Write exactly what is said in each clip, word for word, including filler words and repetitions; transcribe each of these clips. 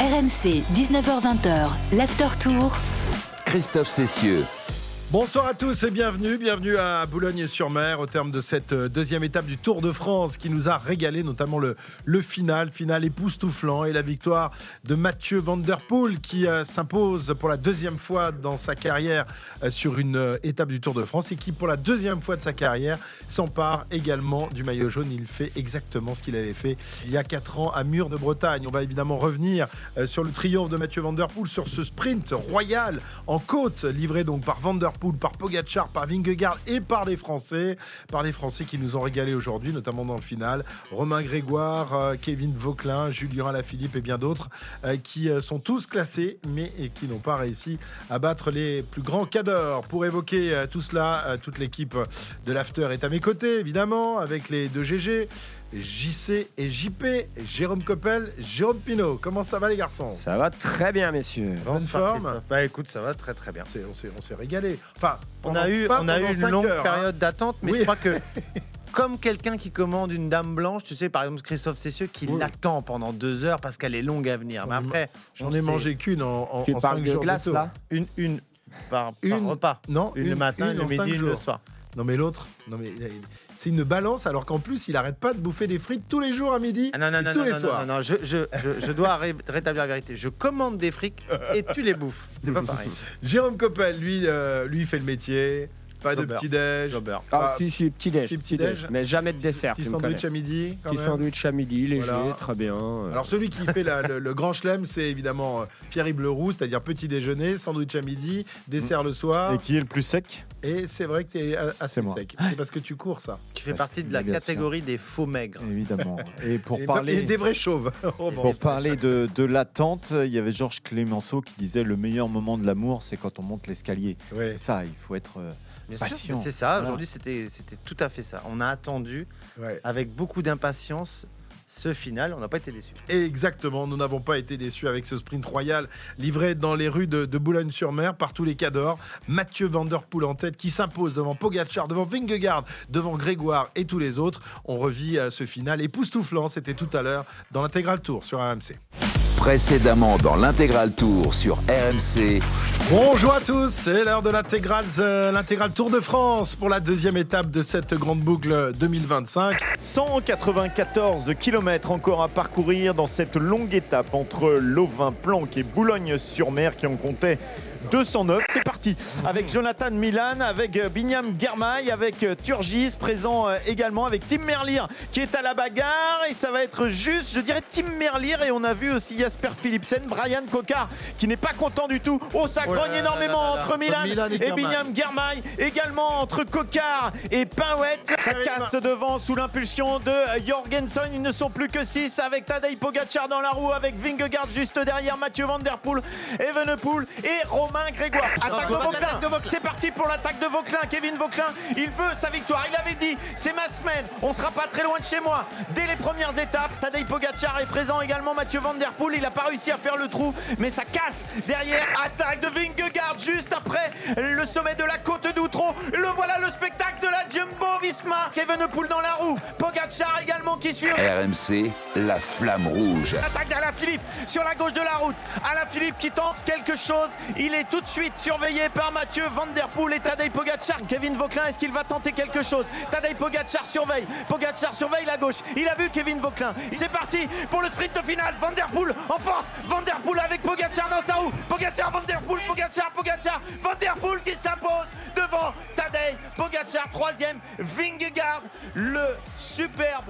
R M C, dix-neuf heures vingt, l'After Tour. Christophe Cessieux. Bonsoir à tous et bienvenue, bienvenue à Boulogne-sur-Mer au terme de cette deuxième étape du Tour de France qui nous a régalé, notamment le, le final, final époustouflant et la victoire de Mathieu Van Der Poel qui euh, s'impose pour la deuxième fois dans sa carrière euh, sur une euh, étape du Tour de France et qui pour la deuxième fois de sa carrière s'empare également du maillot jaune. Il fait exactement ce qu'il avait fait il y a quatre ans à Mur de Bretagne. On va évidemment revenir euh, sur le triomphe de Mathieu Van Der Poel, sur ce sprint royal en côte livré donc par Van Der Poel, par Pogacar, par Vingegaard et par les Français, par les Français qui nous ont régalé aujourd'hui, notamment dans le final. Romain Grégoire, euh, Kevin Vauquelin, Julien Alaphilippe et bien d'autres euh, qui euh, sont tous classés, mais et qui n'ont pas réussi à battre les plus grands cadors. Pour évoquer euh, tout cela, euh, toute l'équipe de l'After est à mes côtés, évidemment, avec les deux G G. J C et J P, Jérôme Coppel, Jérôme Pinault. Comment ça va les garçons ? Ça va très bien messieurs. Bonne forme. Bah écoute, ça va très très bien. C'est, on, s'est, on s'est régalé. Enfin, on a eu, on a eu une longue heures, période hein. d'attente, mais Oui. je crois que comme quelqu'un qui commande une dame blanche, tu sais, par exemple Christophe Cessieux, qui Oui. l'attend pendant deux heures parce qu'elle est longue à venir. Mais après, J'en on ai sait, mangé qu'une en, en, Tu en parles cinq de jours glace de tour. là une, une par, par Une- repas. Non, Une, le matin, une le en midi, cinq une le jours. soir. Non mais l'autre, non mais c'est une balance alors qu'en plus il arrête pas de bouffer des frites tous les jours à midi Ah non, non, et non, tous non, les non, soirs. non, non, je, je, je, je dois ré- rétablir la vérité. Je commande des frics et tu les bouffes. C'est pas pareil. Jérôme Coppel, lui, euh, lui il fait le métier, pas de Jobber. petit déj, Jobber. Ah si si, petit déj, petit petit petit-déj. déj, mais jamais de dessert. petit tu me sandwich connais. à midi. Quand Petit même. sandwich à midi, léger, Voilà. très bien. euh. Alors celui qui fait la- le, le grand chelem, c'est évidemment euh, Pierre-Yves Leroux, c'est-à-dire petit déjeuner, sandwich à midi, dessert le soir. Et qui est le plus sec ? Et c'est vrai que t'es euh, assez C'est moi. sec. C'est parce que tu cours ça. Tu fais partie de la Bien sûr. catégorie des faux maigres. Évidemment. Et pour et, parler, et des vrais chauves. Oh, bon. pour parler de, de l'attente, il y avait Georges Clémenceau qui disait le meilleur moment de l'amour, c'est quand on monte l'escalier. Ouais, Et ça, il faut être euh, Bien sûr, patient. c'est ça. Voilà. Aujourd'hui, c'était, c'était tout à fait ça. On a attendu ouais. avec beaucoup d'impatience ce final. On n'a pas été déçus. Exactement, nous n'avons pas été déçus avec ce sprint royal livré dans les rues de, de Boulogne-sur-Mer par tous les cadors. Mathieu Van Der Poel en tête qui s'impose devant Pogacar, devant Vingegaard, devant Grégoire et tous les autres. On revit euh, ce final époustouflant, c'était tout à l'heure dans l'Intégral Tour sur R M C. Précédemment dans l'Intégral Tour sur R M C. Bonjour à tous, c'est l'heure de l'Intégral, euh, l'Intégral Tour de France pour la deuxième étape de cette grande boucle deux mille vingt-cinq. cent quatre-vingt-quatorze kilomètres encore à parcourir dans cette longue étape entre Lovin-Planck et Boulogne-sur-Mer qui en comptait deux cent neuf. C'est parti avec Jonathan Milan, avec euh, Binyam Girmay, avec euh, Turgis présent euh, également, avec Tim Merlier qui est à la bagarre et ça va être juste, je dirais Tim Merlier, et on a vu aussi Jasper Philipsen, Brian Cocard qui n'est pas content du tout. Oh, ça Oh là grogne là énormément là là là. entre Milan, Milan et et Girmay. Binyam Girmay, également entre Cocard et Pinouet. Ça casse devant sous l'impulsion de Jorgensen. Ils ne sont plus que six avec Tadej Pogacar dans la roue, avec Vingegaard juste derrière, Mathieu Van Der Poel, Evenepoel et Romain Grégoire. Attaque de Vauquelin. C'est parti pour l'attaque de Vauquelin. Kevin Vauquelin, il veut sa victoire. Il avait dit, c'est ma semaine, on sera pas très loin de chez moi. Dès les premières étapes, Tadej Pogacar est présent également, Mathieu Van Der Poel. Il n'a pas réussi à faire le trou, mais ça casse derrière. Attaque de Vingegaard juste après le sommet de la côte d'Outreau. Le voilà, le spectacle de la Jumbo-Visma. Evenepoel dans la roue, Pogacar également qui suit. R M C, la flamme rouge. Attaque d'Alaphilippe sur la gauche de la route. Alaphilippe qui tente quelque chose. Il est tout de suite surveillé par Mathieu Van Der Poel et Tadej Pogacar. Kevin Vauquelin, est-ce qu'il va tenter quelque chose? Tadej Pogacar surveille. Pogacar surveille la gauche. Il a vu Kevin Vauquelin. C'est parti pour le sprint final. Van Der Poel en force. Van Der Poel avec Pogacar dans sa roue. Pogacar, Van Der Poel, Pogacar, Pogacar. Van Der Poel qui s'impose devant Tadej Pogacar. Troisième, Vingegaard. Le superbe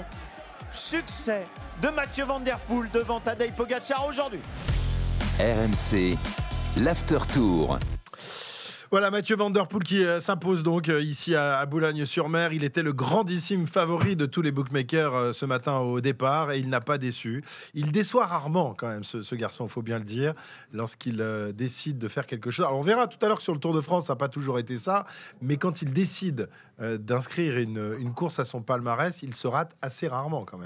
succès de Mathieu Van Der Poel devant Tadej Pogacar aujourd'hui. R M C, l'After Tour. Voilà Mathieu Van Der Poel qui euh, s'impose donc euh, ici à, à Boulogne-sur-Mer. Il était le grandissime favori de tous les bookmakers euh, ce matin au départ et il n'a pas déçu. Il déçoit rarement quand même ce, ce garçon, il faut bien le dire, lorsqu'il euh, décide de faire quelque chose. Alors on verra tout à l'heure que sur le Tour de France, ça n'a pas toujours été ça, mais quand il décide euh, d'inscrire une, une course à son palmarès, il se rate assez rarement quand même. Hein.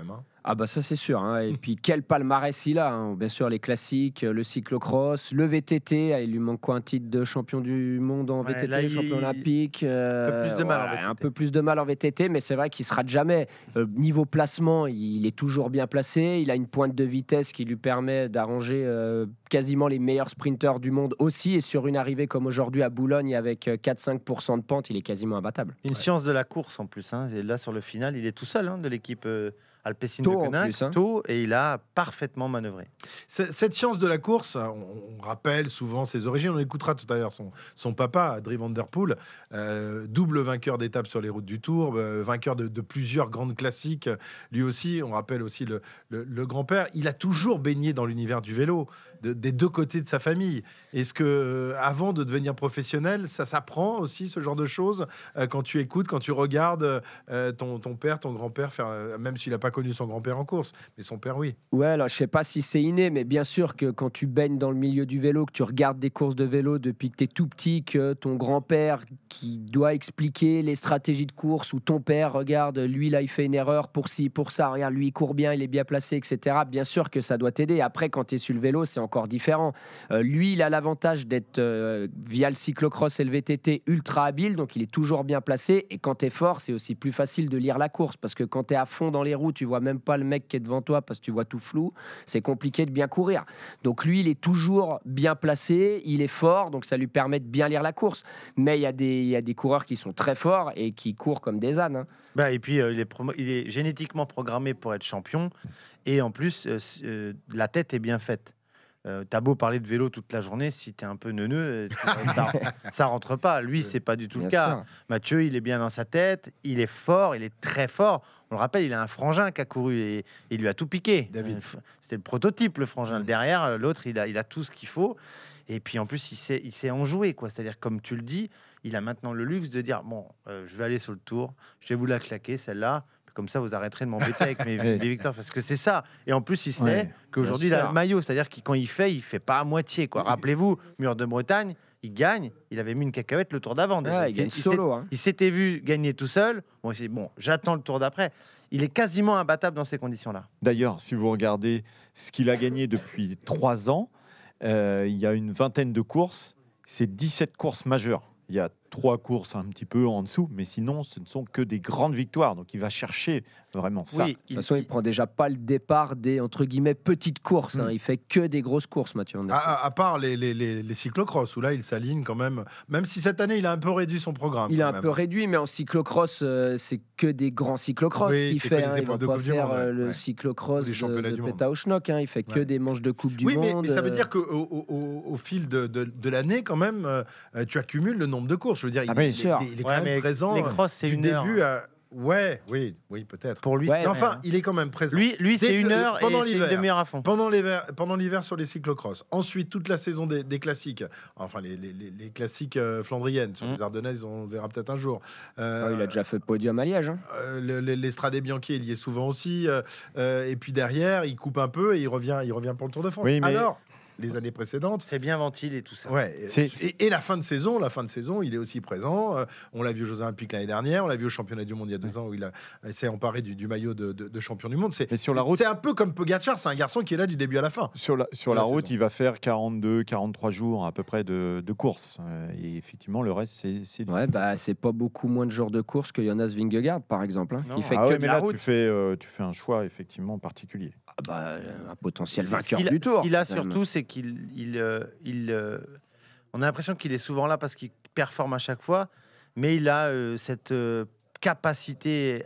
Ah bah ça c'est sûr. Hein. Et puis quel palmarès il a. Hein. Bien sûr les classiques, le cyclocross, le V T T. Il lui manque quoi, un titre de champion du monde en Ouais, V T T, là, il- champion olympique. Un peu plus de mal en V T T. Un peu plus de mal en V T T, mais c'est vrai qu'il se rate jamais. Euh, niveau placement, il est toujours bien placé. Il a une pointe de vitesse qui lui permet d'arranger euh, quasiment les meilleurs sprinteurs du monde aussi. Et sur une arrivée comme aujourd'hui à Boulogne avec euh, quatre à cinq pour cent de pente, il est quasiment imbattable. Une science de la course en plus. Hein. Et là, sur le final, il est tout seul hein, de l'équipe euh, Alpecin Tôt, de en Konak, plus, hein. tôt, et il a parfaitement manœuvré. C'est- Cette science de la course, on, on rappelle souvent ses origines. On écoutera tout à l'heure son, son papa, Adrie Van Der Poel, euh, double vainqueur d'étapes sur les routes du Tour, euh, vainqueur de, de plusieurs grandes classiques. Lui aussi, on rappelle aussi le, le- le grand-père. Il a toujours baigné dans l'univers du vélo, de- des deux côtés de sa famille. Est-ce que, euh, avant de devenir professionnel, ça s'apprend aussi ce genre de choses euh, quand tu écoutes, quand tu regardes euh, ton, ton père, ton grand-père faire, euh, même s'il n'a pas connu son grand-père en course, mais son père, oui. Ouais, alors je sais pas si c'est inné, mais bien sûr que quand tu baignes dans le milieu du vélo, que tu regardes des courses de vélo depuis que tu es tout petit, que ton grand-père qui doit expliquer les stratégies de course, ou ton père, regarde, lui là il fait une erreur pour ci, pour ça, regarde, lui il court bien, il est bien placé, et cetera. Bien sûr que ça doit t'aider. Après, quand tu es sur le vélo, c'est encore différent. Euh, lui, il a l'avantage d'être, euh, via le cyclocross et le V T T, ultra habile, donc il est toujours bien placé. Et quand tu es fort, c'est aussi plus facile de lire la course, parce que quand tu es à fond dans les roues, tu vois même pas le mec qui est devant toi parce que tu vois tout flou, c'est compliqué de bien courir. Donc lui, il est toujours bien placé, il est fort, donc ça lui permet de bien lire la course. Mais il y a des, il y a des coureurs qui sont très forts et qui courent comme des ânes. Hein. Bah, et puis, euh, il, est promo- il est génétiquement programmé pour être champion. Et en plus, euh, euh, la tête est bien faite. Euh, T'as beau parler de vélo toute la journée, si t'es un peu neuneux, euh, tu- ça, ça rentre pas. Lui, c'est pas du tout le Bien cas. sûr. Mathieu, il est bien dans sa tête, il est fort, il est très fort. On le rappelle, il a un frangin qui a couru et, et il lui a tout piqué. David. Euh, C'était le prototype, le frangin. Derrière, euh, l'autre, il a, il a tout ce qu'il faut. Et puis en plus, il sait, il sait en jouer, quoi. C'est-à-dire, comme tu le dis, il a maintenant le luxe de dire bon, euh, je vais aller sur le tour, je vais vous la claquer, celle-là. Comme ça, vous arrêterez de m'embêter avec mes, mes victoires, parce que c'est ça. Et en plus, il sait Ouais, qu'aujourd'hui, il bien a sûr. le maillot. C'est-à-dire que quand il fait, il fait pas à moitié, quoi. Rappelez-vous, Mur de Bretagne, il gagne. Il avait mis une cacahuète le tour d'avant. déjà. Ouais, il s'est- gagne s'est- solo. Hein. il s'était vu gagner tout seul. Bon, il s'est dit, bon, j'attends le tour d'après. Il est quasiment imbattable dans ces conditions-là. D'ailleurs, si vous regardez ce qu'il a gagné depuis trois ans, euh, il y a une vingtaine de courses, c'est dix-sept courses majeures. Il y a trois courses un petit peu en dessous, mais sinon, ce ne sont que des grandes victoires. Donc, il va chercher vraiment ça. Oui, De toute il, façon, il prend déjà pas le départ des entre guillemets petites courses. Hein. Mm. Il fait que des grosses courses, Mathieu. On est- À, à- à part les, les, les, les cyclocross, où là, il s'aligne quand même. Même si cette année, il a un peu réduit son programme. Il est quand un même. peu réduit, mais en cyclocross, euh, c'est que des grands cyclocross Oui, qu'il c'est fait. que des Hein. Il épreuves va de pas Coupe du faire Monde, ouais. euh, le Ouais. cyclocross Ou des de, championnats de du monde. Pétaouchnok, hein. Il fait que Ouais. des manches de Coupe du Oui, mais, Monde. mais ça veut euh, dire qu'au au, au, au fil de, de, de l'année, quand même, euh, tu accumules le nombre de courses. Je veux dire, il, Ah, bien il- sûr. il- il est quand Ouais, même mais présent. les euh, crosses, c'est du une heure. début à... Ouais, oui, oui, peut-être. pour lui, Ouais, c'est- Mais enfin, il est quand même présent. lui, lui Dès c'est que- une heure pendant et c'est une l'hiver. demi-heure à fond. Pendant l'hiver, pendant l'hiver sur les cyclocross. Ensuite, toute la saison des, des classiques. Enfin, les, les, les- les classiques euh, flandriennes. Sur Mm. les Ardennaises, on le verra peut-être un jour. ah, Euh, il a déjà fait podium à Liège. Hein. euh, le- le- L'Estrade Bianchi, il y est souvent aussi. euh, euh, et puis derrière, il coupe un peu et il revient, il revient pour le Tour de France. Oui, mais- Alors, les années précédentes, C'est bien ventilé et tout ça. ouais. C'est- Et, et la fin de saison, la fin de saison, il est aussi présent. Euh, on l'a vu aux Jeux Olympiques l'année dernière, on l'a vu au Championnat du Monde il y a deux ans où il, a- il s'est emparé du, du maillot de, de- de champion du monde. C'est Mais sur la c'est- route- c'est un peu comme Pogacar, c'est un garçon qui est là du début à la fin. Sur la, sur La la route, saison. il va faire quarante-deux, quarante-trois jours à peu près de, de course. Euh, et effectivement, le reste, c'est c'est du Ouais, bah c'est pas beaucoup moins de jours de course que Jonas Vingegaard, par exemple. Hein, Non. qui fait Ah que ouais, de mais la là, route. tu fais, euh, tu fais un choix effectivement particulier. Ah bah, euh, un potentiel C'est ce vainqueur qu'il a- du Tour. Ce qu'il a quand même. surtout, c'est qu'il, il, euh, il, euh, on a l'impression qu'il est souvent là parce qu'il performe à chaque fois, mais il a euh, cette euh, capacité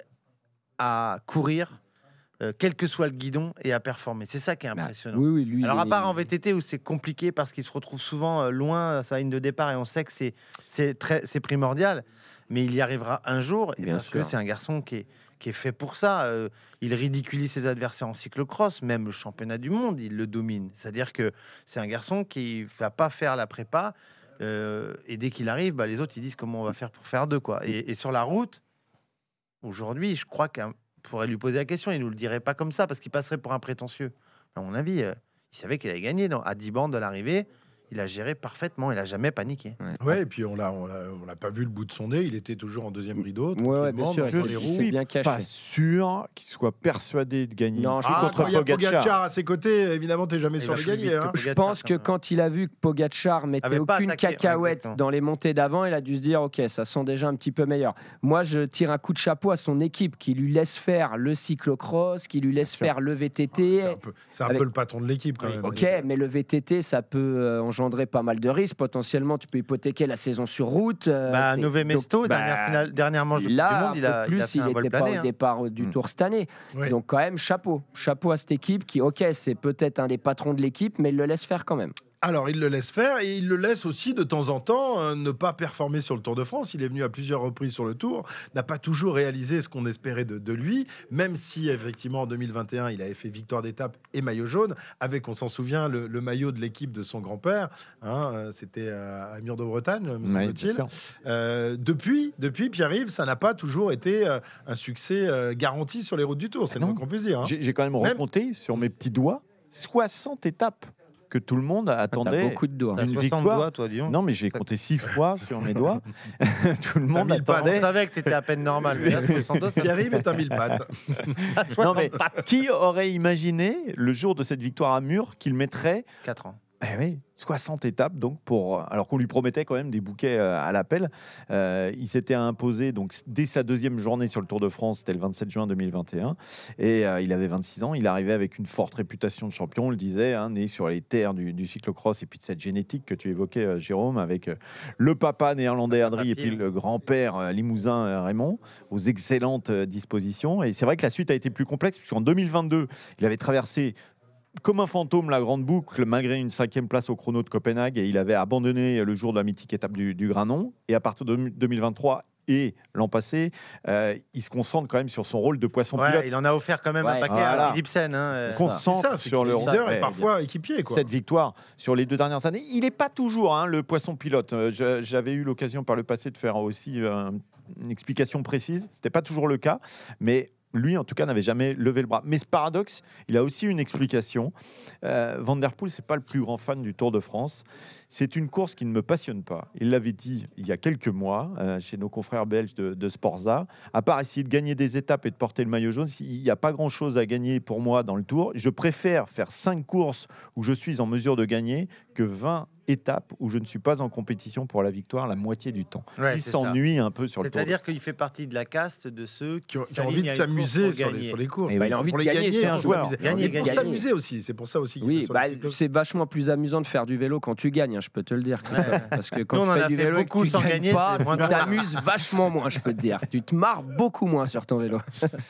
à courir, euh, quel que soit le guidon, et à performer. C'est ça qui est Bah, impressionnant. oui, oui, lui. Alors à il- part en V T T où c'est compliqué parce qu'il se retrouve souvent euh, loin à sa ligne de départ et on sait que c'est c'est très c'est primordial, mais il y arrivera un jour et Bien parce sûr. que c'est un garçon qui est qui est fait pour ça. Euh, il ridiculise ses adversaires en cyclocross, même le championnat du monde, il le domine. C'est-à-dire que c'est un garçon qui va pas faire la prépa euh, et dès qu'il arrive, bah, les autres ils disent comment on va faire pour faire deux quoi. Et, et sur la route, aujourd'hui, je crois qu'on pourrait lui poser la question, il nous le dirait pas comme ça parce qu'il passerait pour un prétentieux. À mon avis, euh, il savait qu'il allait gagner dans, à dix bandes de l'arrivée. il a géré parfaitement, il a jamais paniqué. Ouais, Ouais, et puis on l'a, on l'a, on l'a pas vu le bout de son nez. Il était toujours en deuxième rideau. Ouais, ouais, bien tranquillement, sûr, dans Je les il roues. s'est suis bien caché. pas sûr qu'il soit persuadé de gagner Non, ici je Ah, contre quand il y a Pogacar. Pogacar à ses côtés, évidemment, t'es jamais Il sûr va de plus gagner. vite que Hein. Pogacar. Je pense que quand il a vu que Pogacar mettait Avait pas aucune attaqué, cacahuète exactement. dans les montées d'avant, il a dû se dire ok, ça sent déjà un petit peu meilleur. Moi, je tire un coup de chapeau à son équipe qui lui laisse faire le cyclocross, qui lui laisse sûr. faire le V T T. C'est un peu, c'est un Avec- peu le patron de l'équipe quand Oui, même. Ok, mais le V T T, ça peut euh, engendrer pas mal de risques. Potentiellement, tu peux hypothéquer la saison sur route. euh, Bah, c'est- Nové Mesto, donc, bah, dernière, finale, dernière manche de Coupe Là, du Monde, un il peu a, plus, il a fait il un vol n'était pas plané. au hein. départ euh, du Mm. Tour cette année. Oui. Donc quand même, chapeau. Chapeau à cette équipe qui, ok, c'est peut-être un des patrons de l'équipe, mais il le laisse faire quand même. Alors, il le laisse faire et il le laisse aussi de temps en temps euh, ne pas performer sur le Tour de France. Il est venu à plusieurs reprises sur le Tour, n'a pas toujours réalisé ce qu'on espérait de, de lui, même si effectivement en deux mille vingt et un, il avait fait victoire d'étape et maillot jaune, avec, on s'en souvient, le, le maillot de l'équipe de son grand-père. Hein, euh, c'était euh, à Mur de Bretagne, me Ouais, bien semble-t-il. sûr. Euh, depuis, depuis Pierre-Yves, ça n'a pas toujours été euh, un succès euh, garanti sur les routes du Tour, c'est Ah le moins non. qu'on puisse dire. Hein. J'ai j'ai quand même, Même- remonté sur mes petits doigts soixante étapes que tout le monde T'as attendait. beaucoup de doigts. T'as Une soixante victoire. doigts, toi, dis donc. Non, mais j'ai compté six fois sur mes doigts. Tout le monde mis le pas attendait. On savait que tu étais à peine normal. Mais là, soixante doigts, ça Pierre-Yves est un mille pattes. Non, mais qui aurait imaginé le jour de cette victoire à Mur qu'il mettrait quatre ans. eh oui, soixante étapes donc pour alors qu'on lui promettait quand même des bouquets euh, à l'appel. Euh, il s'était imposé donc dès sa deuxième journée sur le Tour de France, c'était le vingt-sept juin deux mille vingt et un, et euh, il avait vingt-six ans. Il arrivait avec une forte réputation de champion, on le disait, hein, né sur les terres du, du cyclocross et puis de cette génétique que tu évoquais, euh, Jérôme, avec euh, le papa néerlandais Adri et puis le grand-père euh, limousin euh, Raymond, aux excellentes euh, dispositions. Et c'est vrai que la suite a été plus complexe puisqu'en deux mille vingt-deux, il avait traversé comme un fantôme la grande boucle malgré une cinquième place au chrono de Copenhague, et il avait abandonné le jour de la mythique étape du, du Granon. Et à partir de deux mille vingt-trois et l'an passé, euh, il se concentre quand même sur son rôle de poisson Ouais, pilote. il en a offert quand même Ouais, un paquet voilà. à Philipsen. Hein, euh. Il se concentre C'est ça, c'est sur qu'il le est leader ouais, et parfois équipier. Quoi. cette victoire sur les deux dernières années. Il n'est pas toujours hein, le poisson pilote. Euh, je- J'avais eu l'occasion par le passé de faire aussi euh, une explication précise. C'était pas toujours le cas, mais lui, en tout cas, n'avait jamais levé le bras. Mais ce paradoxe, il a aussi une explication. Euh, Van der Poel, c'est pas le plus grand fan du Tour de France. C'est une course qui ne me passionne pas. Il l'avait dit il y a quelques mois euh, chez nos confrères belges de, de Sporza. À part essayer de gagner des étapes et de porter le maillot jaune, il n'y a pas grand-chose à gagner pour moi dans le Tour. Je préfère faire cinq courses où je suis en mesure de gagner que vingt étapes où je ne suis pas en compétition pour la victoire la moitié du temps. Ouais, il c'est ça. s'ennuie un peu sur le Tour. de- C'est-à-dire qu'il fait partie de la caste de ceux qui, Qui ont, qui ont s'alignent envie de à une course s'amuser pour sur les, gagner. sur les courses. Et Bah, il a envie pour de les gagner, gagner, c'est pour un s'amuser. joueur. Gagner, Et pour gagner. s'amuser aussi, c'est pour ça aussi. qu'il Oui, est sur bah, le cyclo. c'est vachement plus amusant de faire du vélo quand tu gagnes, hein, je peux te le dire. Ouais. Parce que quand Nous, on en tu fais a du fait vélo et que beaucoup tu sans gagnes gagner, pas, c'est moins tu drôle. t'amuses vachement moins, je peux te dire. Tu te marres beaucoup moins sur ton vélo.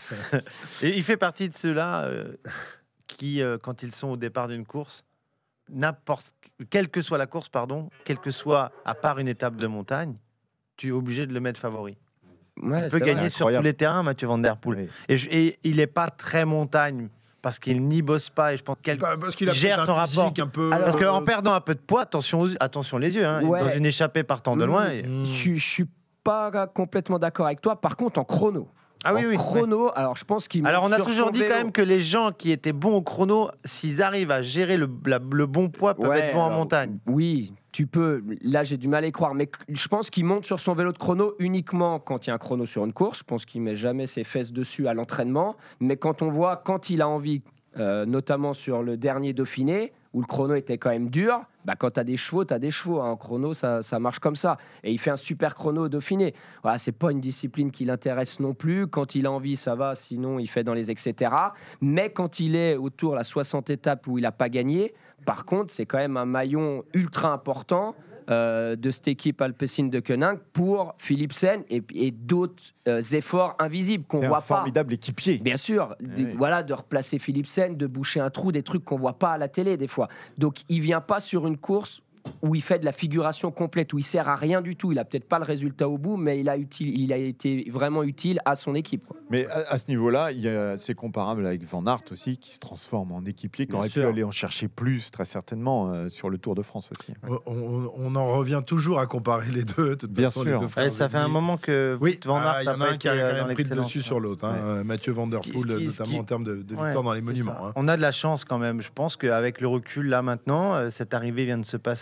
Et il fait partie de ceux-là euh, qui, euh, quand ils sont au départ d'une course, n'importe quelle que soit la course, pardon, quelle que soit, à part une étape de montagne, tu es obligé de le mettre favori. Ouais, Il c'est peut vrai. gagner sur tous incroyable. les terrains, Mathieu Van Der Poel. Oui. Et, je- et il n'est pas très montagne parce qu'il n'y bosse pas. Et je pense qu'elle Bah, parce qu'il a il gère peut-être son un physique rapport. un peu. Alors, Parce qu'en euh, perdant un peu de poids, attention, aux- attention les yeux, hein, Ouais. dans une échappée partant de loin. et- hmm. Je, je suis pas complètement d'accord avec toi. Par contre, en chrono. Ah oui, en oui. chrono, alors je pense qu'il Alors on monte a sur toujours son dit vélo. quand même que les gens qui étaient bons au chrono, s'ils arrivent à gérer le, la- le bon poids, peuvent Ouais, être bons en alors, montagne. Oui, tu peux. Là, j'ai du mal à y croire. Mais je pense qu'il monte sur son vélo de chrono uniquement quand il y a un chrono sur une course. Je pense qu'il met jamais ses fesses dessus à l'entraînement. Mais quand on voit, quand il a envie, euh, notamment sur le dernier Dauphiné, où le chrono était quand même dur, bah, quand tu as des chevaux, tu as des chevaux. Hein. En chrono, ça, ça marche comme ça. Et il fait un super chrono au Dauphiné. Voilà, c'est pas une discipline qui l'intéresse non plus. Quand il a envie, ça va. Sinon, il fait dans les et cetera. Mais quand il est autour de la soixante étapes où il n'a pas gagné, par contre, c'est quand même un maillon ultra important euh, de cette équipe Alpecin de Koenig pour Philipsen et, et d'autres euh, efforts invisibles qu'on C'est voit un pas. formidable équipier. Bien sûr, de, oui. voilà, de replacer Philipsen, de boucher un trou, des trucs qu'on voit pas à la télé des fois. Donc il vient pas sur une course où il fait de la figuration complète, où il sert à rien du tout. Il a peut-être pas le résultat au bout, mais il a, utile, il a été vraiment utile à son équipe, quoi. Mais à, à ce niveau-là, il y a- c'est comparable avec Van Aert aussi, qui se transforme en équipier, qui Bien aurait sûr. pu aller en chercher plus, très certainement, euh, sur le Tour de France aussi. On, on- on en revient toujours à comparer les deux. De toute Bien façon, sûr. les deux frères Ouais, ça fait un ennemis. moment que Oui, Van Aert ah, il y a en pas a un qui a été, euh, quand dans même pris le l'excellence. dessus sur l'autre. hein. Ouais. Euh, Mathieu Van Der Ce qui- Poel, ce qui- ce notamment qui- en termes de, de victoire Ouais, dans les c'est monuments. ça. hein. On a de la chance quand même. Je pense qu'avec le recul là maintenant, euh, cette arrivée vient de se passer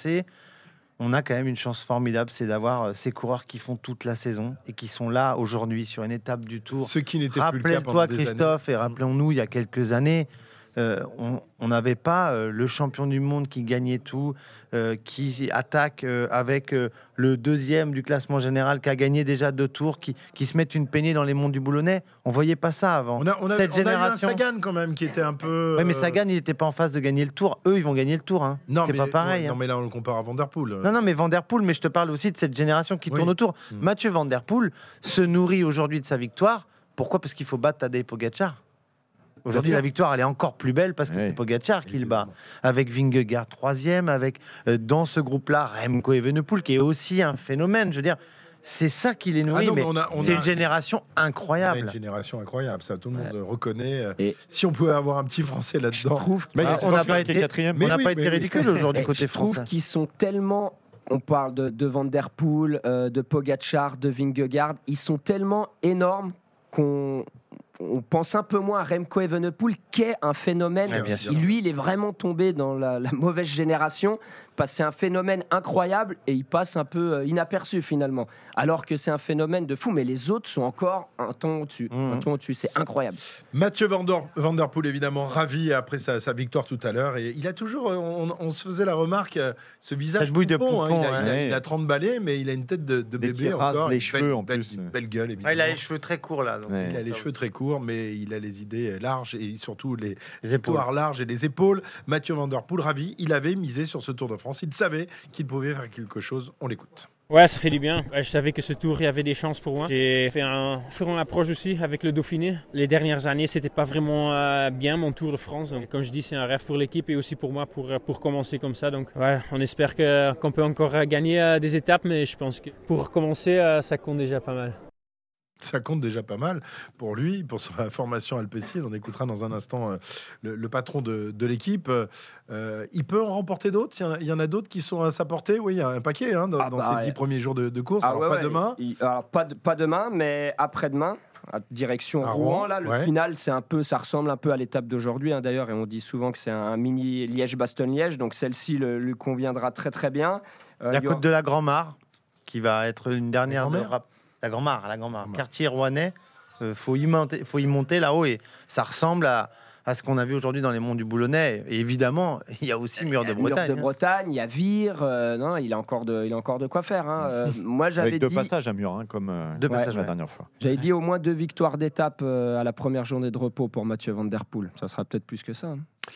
commencer, on a quand même une chance formidable, c'est d'avoir euh, ces coureurs qui font toute la saison et qui sont là aujourd'hui sur une étape du Tour. Ce qui n'était plus le cas pendant Rappelle-toi, des Christophe, années. et rappelons-nous, il y a quelques années, euh, on n'avait pas euh, le champion du monde qui gagnait tout, euh, qui attaque euh, avec euh, le deuxième du classement général qui a gagné déjà deux tours, qui, qui se met une peignée dans les monts du Boulonnais. On voyait pas ça avant. On a, on a, Cette on génération. a eu un Sagan quand même qui était un peu. Oui, mais euh, Sagan, il n'était pas en phase de gagner le tour. Eux, ils vont gagner le tour. Hein. Non, C'est mais, pas pareil. ouais, hein. Non, mais là, on le compare à Van Der Poel. Non, non, mais Van Der Poel, mais je te parle aussi de cette génération qui Oui. tourne autour. Mm. Mathieu Van Der Poel se nourrit aujourd'hui de sa victoire. Pourquoi ? Parce qu'il faut battre Tadej Pogacar. Aujourd'hui, Bien sûr. la victoire, elle est encore plus belle parce que Oui. c'est Pogacar qui le bat. Évidemment. Avec Vingegaard troisième, avec euh, dans ce groupe-là Remco Evenepoel qui est aussi un phénomène. Je veux dire, c'est ça qui les nourrit. Ah non, mais mais on a- on c'est a- une génération On a incroyable. une génération incroyable, ça tout le monde reconnaît. euh, Et- Si on pouvait avoir un petit Français Je là-dedans. trouve Mais Ah, il y a on n'a Van pas Der qui est été- quatrième. Mais on n'a oui, pas mais été oui. ridicule aujourd'hui Et côté je trouve français. qu'ils sont tellement. On parle de, de Van Der Poel, euh, de Pogacar, de Vingegaard. Ils sont tellement énormes qu'on on pense un peu moins à Remco Evenepoel, qui est un phénomène. Ouais, bien sûr. Lui, il est vraiment tombé dans la, la mauvaise génération parce que c'est un phénomène incroyable et il passe un peu euh, inaperçu finalement. Alors que c'est un phénomène de fou, mais les autres sont encore un ton au-dessus. Mmh. Un ton au-dessus, c'est incroyable. Mathieu Van Der, Van Der Poel, évidemment, ravi après sa, sa victoire tout à l'heure. Et il a toujours, euh, on, on se faisait la remarque, euh, ce visage Cette bouille de poupon, hein, poupon, il, a, il a- ouais. il a trente balais, mais il a une tête de, de Dès bébé qu'il rase encore. les une cheveux, belle- en belle- plus. Une belle gueule, Ah, évidemment. il a les cheveux très courts là. donc Ouais. Il a les ça cheveux aussi. très courts, mais il a les idées larges et surtout les Les épaules. poires larges et les épaules. Mathieu Van Der Poel, ravi. Il avait misé sur ce Tour de France. Il savait qu'il pouvait faire quelque chose. On l'écoute. Ouais, ça fait du bien. Ouais, je savais que ce tour, il y avait des chances pour moi. J'ai fait un ferme approche aussi avec le Dauphiné. Les dernières années, c'était pas vraiment euh, bien mon Tour de France. Donc, comme je dis, c'est un rêve pour l'équipe et aussi pour moi pour, pour commencer comme ça. Donc, ouais, on espère que, qu'on peut encore gagner euh, des étapes, mais je pense que pour commencer, euh, ça compte déjà pas mal. Ça compte déjà pas mal pour lui, pour sa formation alpécile. On écoutera dans un instant euh, le, le patron de, de l'équipe. Euh, il peut en remporter d'autres. Il y en a, il y en a d'autres qui sont à sa portée. Oui, il y a un paquet hein, dans, Ah dans bah, ces ouais. dix premiers jours de, de course. Ah Alors ouais, pas ouais. demain. Il- alors, pas, de- pas demain, mais après-demain, à direction À Rouen. Rouen, Là, le ouais. final, c'est un peu, ça ressemble un peu à l'étape d'aujourd'hui, hein, d'ailleurs, et on dit souvent que c'est un mini Liège-Bastogne-Liège, donc celle-ci le- lui conviendra très très bien. Euh, La il y aura- côte de la Grand-Mare, qui va être une dernière. La de Grand-Mare rap- La Grand-Mare, la Grand-Mare. Grand-Mare. Quartier rouennais, il faut, y monter- faut y monter là-haut et ça ressemble à, à ce qu'on a vu aujourd'hui dans les monts du Boulonnais. Et évidemment, il y a aussi Mur de il y a Mur Bretagne. de hein. Bretagne, il y a Vire, euh, non, il a encore de, il a encore de quoi faire. hein. Euh, moi, j'avais Avec deux dit, passages à mur, hein, comme euh, Deux Ouais. passages, la ouais. dernière fois. j'avais dit au moins deux victoires d'étape euh, à la première journée de repos pour Mathieu Van Der Poel. Ça sera peut-être plus que ça. hein.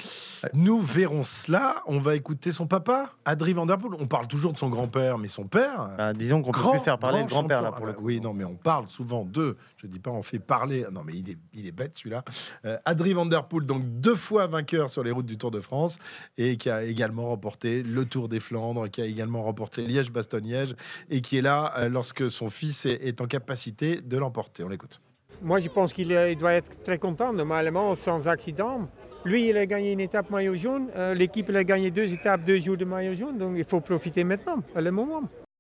Nous verrons cela. On va écouter son papa, Adrie Van Der Poel. On parle toujours de son grand-père, mais son père. Ah, disons qu'on peut Grand- plus faire parler grand le grand-père là champion. pour le Ah bah coup. Oui, non, mais on parle souvent de. Je dis pas on fait parler. Non, mais il est, il est bête celui-là. Euh, Adrie Van Der Poel, donc deux fois vainqueur sur les routes du Tour de France et qui a également remporté le Tour des Flandres, qui a également remporté Liège-Bastogne-Liège et qui est là euh, lorsque son fils est, est en capacité de l'emporter. On l'écoute. Moi, je pense qu'il euh, il doit être très content, normalement, sans accident. Lui, il a gagné une étape maillot jaune. Euh, L'équipe, elle a gagné deux étapes, deux jours de maillot jaune. Donc, il faut profiter maintenant, à le moment.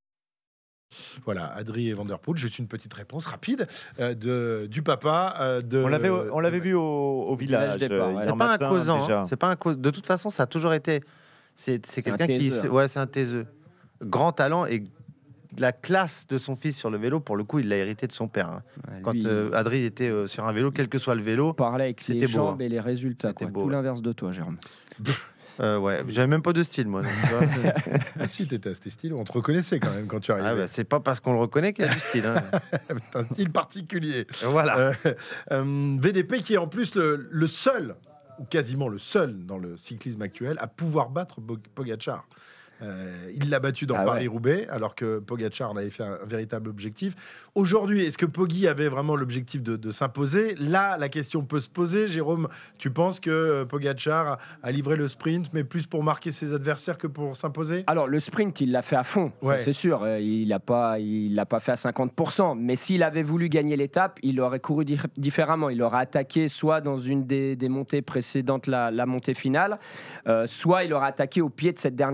Voilà, Adrie Van Der Poel. Juste une petite réponse rapide euh, de, du papa. euh, de, On l'avait, on l'avait vu au, au village. village départ, euh, ouais. hier C'est pas un matin, causant. déjà. hein. C'est pas un cause- De toute façon, ça a toujours été. C'est c'est C'est un quelqu'un qui. taiseux, c'est- hein. Ouais, c'est un taiseux. Grand talent et la classe de son fils sur le vélo, pour le coup, il l'a hérité de son père. hein. Ouais, Quand lui, euh, Adri était euh, sur un vélo, quel que soit le vélo, il parlait avec c'était les beau, jambes hein. et les résultats. C'était quoi. beau, Tout ouais. l'inverse de toi, Jérôme. euh, ouais, j'avais même pas de style, moi. donc, tu vois. Ah, si, t'étais c'était style. On te reconnaissait quand même quand tu arrivais. Ah, bah, c'est pas parce qu'on le reconnaît qu'il y a du style. hein. C'est un style particulier. Voilà. Euh, euh, V D P qui est en plus le, le seul, ou quasiment le seul dans le cyclisme actuel, à pouvoir battre Bo- Pogacar. Euh, il l'a battu dans Ah ouais. Paris-Roubaix, alors que Pogacar en avait fait un, un véritable objectif. Aujourd'hui, est-ce que Poggi avait vraiment l'objectif de, de s'imposer ? Là, la question peut se poser. Jérôme, tu penses que euh, Pogacar a, a livré le sprint, mais plus pour marquer ses adversaires que pour s'imposer ? Alors, le sprint, il l'a fait à fond, ça, Ouais. c'est sûr. Euh, Il l'a pas, il l'a pas fait à cinquante pour cent. Mais s'il avait voulu gagner l'étape, il aurait couru di- différemment. Il aurait attaqué soit dans une des, des montées précédentes, la, la montée finale, euh, soit il aurait attaqué au pied de cette dernière montée.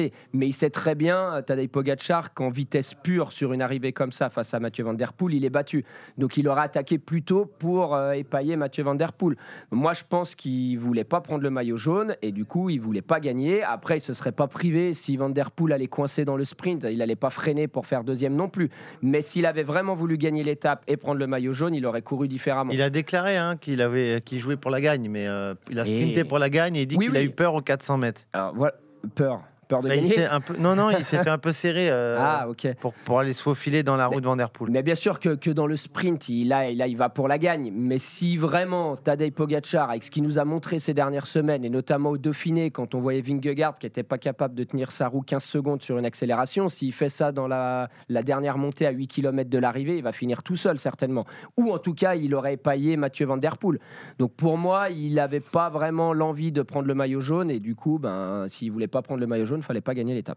qualité. Mais il sait très bien, Tadej Pogačar, qu'en vitesse pure sur une arrivée comme ça face à Mathieu Van Der Poel, il est battu. Donc il aura attaqué plus tôt pour euh, épailler Mathieu Van Der Poel. Moi, je pense qu'il ne voulait pas prendre le maillot jaune et du coup, il ne voulait pas gagner. Après, il ne se serait pas privé si Van Der Poel allait coincer dans le sprint. Il n'allait pas freiner pour faire deuxième non plus. Mais s'il avait vraiment voulu gagner l'étape et prendre le maillot jaune, il aurait couru différemment. Il a déclaré hein, qu'il avait, qu'il jouait pour la gagne, mais euh, il a sprinté Et... pour la gagne et il dit oui, qu'il oui. a eu peur aux quatre cents mètres. Alors, voilà, peur. Peur de Là, il gagner s'est un peu... Non, non, il s'est fait un peu serrer euh, Ah, ok. pour, pour aller se faufiler dans la roue Mais- de Van Der Poel. Mais bien sûr que, que dans le sprint, il, a, il, a, il va pour la gagne. Mais si vraiment Tadej Pogačar, avec ce qu'il nous a montré ces dernières semaines, et notamment au Dauphiné, quand on voyait Vingegaard qui n'était pas capable de tenir sa roue quinze secondes sur une accélération, s'il fait ça dans la, la dernière montée à huit kilomètres de l'arrivée, il va finir tout seul certainement. Ou en tout cas, il aurait épaillé Mathieu Van Der Poel. Donc pour moi, il n'avait pas vraiment l'envie de prendre le maillot jaune. Et du coup, ben, s'il ne voulait pas prendre le maillot jaune, il ne fallait pas gagner l'étape.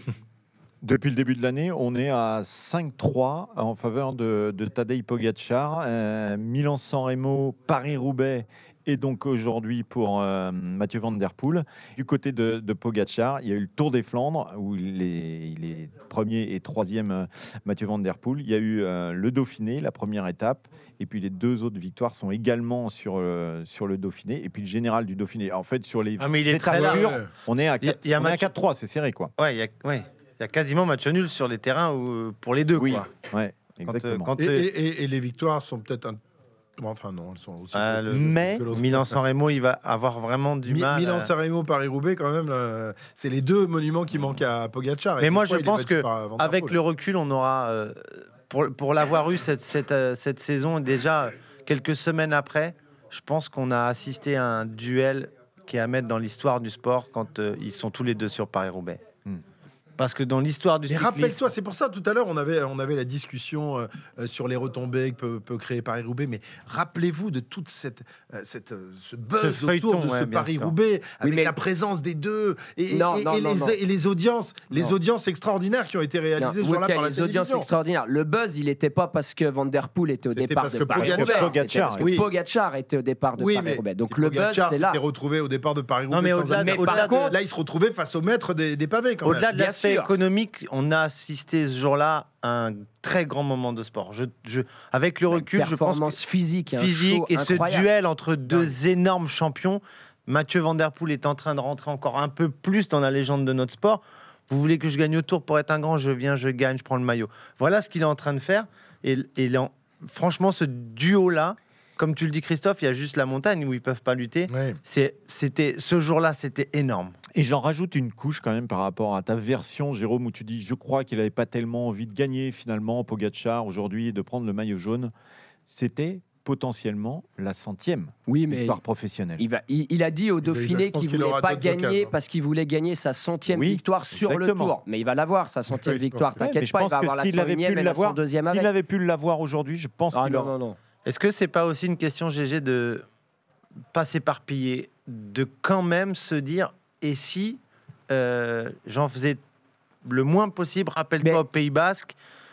Depuis le début de l'année, on est à cinq trois en faveur de, de Tadej Pogačar. Euh, Milan-San Remo, Paris-Roubaix et donc aujourd'hui pour euh, Mathieu Van Der Poel. Du côté de, de Pogačar, il y a eu le Tour des Flandres où il est, il est premier et troisième euh, Mathieu Van Der Poel. Il y a eu euh, le Dauphiné, la première étape. Et puis les deux autres victoires sont également sur, euh, sur le Dauphiné. Et puis le général du Dauphiné. En fait, sur les Ah, mais il est étapes très large. dures, Ouais. on est à Il y a- il y a match- quatre trois, c'est serré quoi. Ouais, il y a, ouais, il y a quasiment match nul sur les terrains où, pour les deux. Oui, Quoi. ouais, Quand, euh, exactement. quand, Et, euh, et- et- et les victoires sont peut-être un. Bon, enfin, non, elles sont aussi. Ah, possibles le- mais que l'autre. Milan-San Remo, il va avoir vraiment du Mi- mal. Milan, à- San Remo, Paris-Roubaix, quand même, là, c'est les deux monuments qui manquent à Pogačar. Et Mais moi, pourquoi je il est pense battu que par Van Der avec Poel. le recul, on aura, euh, pour, pour l'avoir eu cette, cette, euh, cette saison, déjà quelques semaines après, je pense qu'on a assisté à un duel qui est à mettre dans l'histoire du sport quand euh, ils sont tous les deux sur Paris-Roubaix. Hmm. Parce que dans l'histoire du Mais cyclisme... rappelle-toi, c'est pour ça tout à l'heure on avait on avait la discussion euh, euh, sur les retombées que peut, peut créer Paris-Roubaix, mais rappelez-vous de toute cette, euh, cette euh, ce buzz Ce feuilleton, autour de ouais, ce bien Paris-Roubaix avec mais- la présence des deux et, et- Non, et- non, et non, les, non. et les audiences, les Non. audiences extraordinaires qui ont été réalisées Non, ce jour-là ok, par la les audiences télévision. extraordinaires. Le buzz, il n'était pas parce que Van Der Poel était au C'était départ parce de que Paris-Roubaix. Pogačar- C'était parce que oui. Pogačar était au départ de Oui, mais Paris-Roubaix. Donc si le buzz, Pogačar c'est là. s'était retrouvé au départ de Paris-Roubaix. Non, mais sans au-delà de- amener- au-delà Par de- contre, là, il se retrouvait face au maître des, des pavés. Quand Au-delà même. de Bien l'aspect sûr. économique, on a assisté ce jour-là à un très grand moment de sport. Je, je, avec le recul, je pense Performance physique, que un physique show et ce incroyable. duel entre deux énormes champions, Mathieu Van Der Poel est en train de rentrer encore un peu plus dans la légende de notre sport. Vous voulez que je gagne au Tour pour être un grand, je viens, je gagne, je prends le maillot. Voilà ce qu'il est en train de faire. Et, et là, franchement, ce duo-là, comme tu le dis Christophe, il y a juste la montagne où ils peuvent pas lutter. Ouais. C'est, c'était, ce jour-là, c'était énorme. Et j'en rajoute une couche quand même par rapport à ta version, Jérôme, où tu dis je crois qu'il n'avait pas tellement envie de gagner finalement Pogačar aujourd'hui et de prendre le maillot jaune. C'était potentiellement la centième Oui, mais victoire professionnelle. il, va, il, il a dit au Il va- Dauphiné je pense qu'il qu'il voulait aura pas d'autres gagner occasions. parce qu'il voulait gagner sa centième Oui, victoire sur exactement. le Tour. Mais il va l'avoir, sa centième Oui, victoire. ouais, Ouais, mais T'inquiète je pas, il pense va que avoir la s'il avait cent unième pu et la l'avoir, cent deuxième s'il avec. avait pu l'avoir aujourd'hui, je pense Ah qu'il non, aurait- non, non. Est-ce que c'est pas aussi une question, G G, de pas s'éparpiller, de quand même se dire, et si euh, j'en faisais le moins possible, rappelle-toi Mais- au Pays Basque,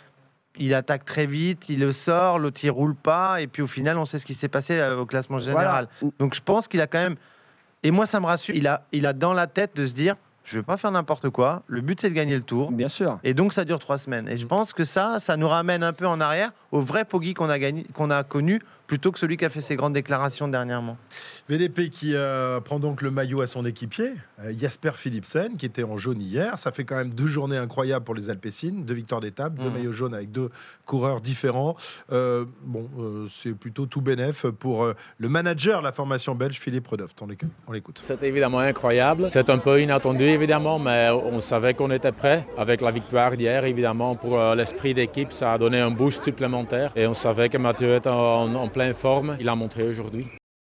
il attaque très vite, il le sort, l'autre il roule pas, et puis au final on sait ce qui s'est passé euh, au classement général. Voilà. Donc je pense qu'il a quand même, et moi ça me rassure, il a, il a dans la tête de se dire, je vais pas faire n'importe quoi, le but c'est de gagner le Tour. Bien sûr. Et donc ça dure trois semaines. Et je pense que ça, ça nous ramène un peu en arrière au vrai Poggi qu'on a gagné, qu'on a connu, plutôt que celui qui a fait ses grandes déclarations dernièrement. V D P qui euh, prend donc le maillot à son équipier, euh, Jasper Philipsen, qui était en jaune hier. Ça fait quand même deux journées incroyables pour les Alpecin, deux victoires d'étape, deux Mhm. maillots jaunes avec deux coureurs différents. Euh, bon, euh, c'est plutôt tout bénef pour euh, le manager de la formation belge, Philippe Redoft. On l'écoute. On l'écoute. C'est évidemment incroyable. C'est un peu inattendu, évidemment, mais on savait qu'on était prêt. Avec la victoire d'hier, évidemment, pour euh, l'esprit d'équipe, ça a donné un boost supplémentaire. Et on savait que Mathieu était en, en pleine forme. Il a montré aujourd'hui.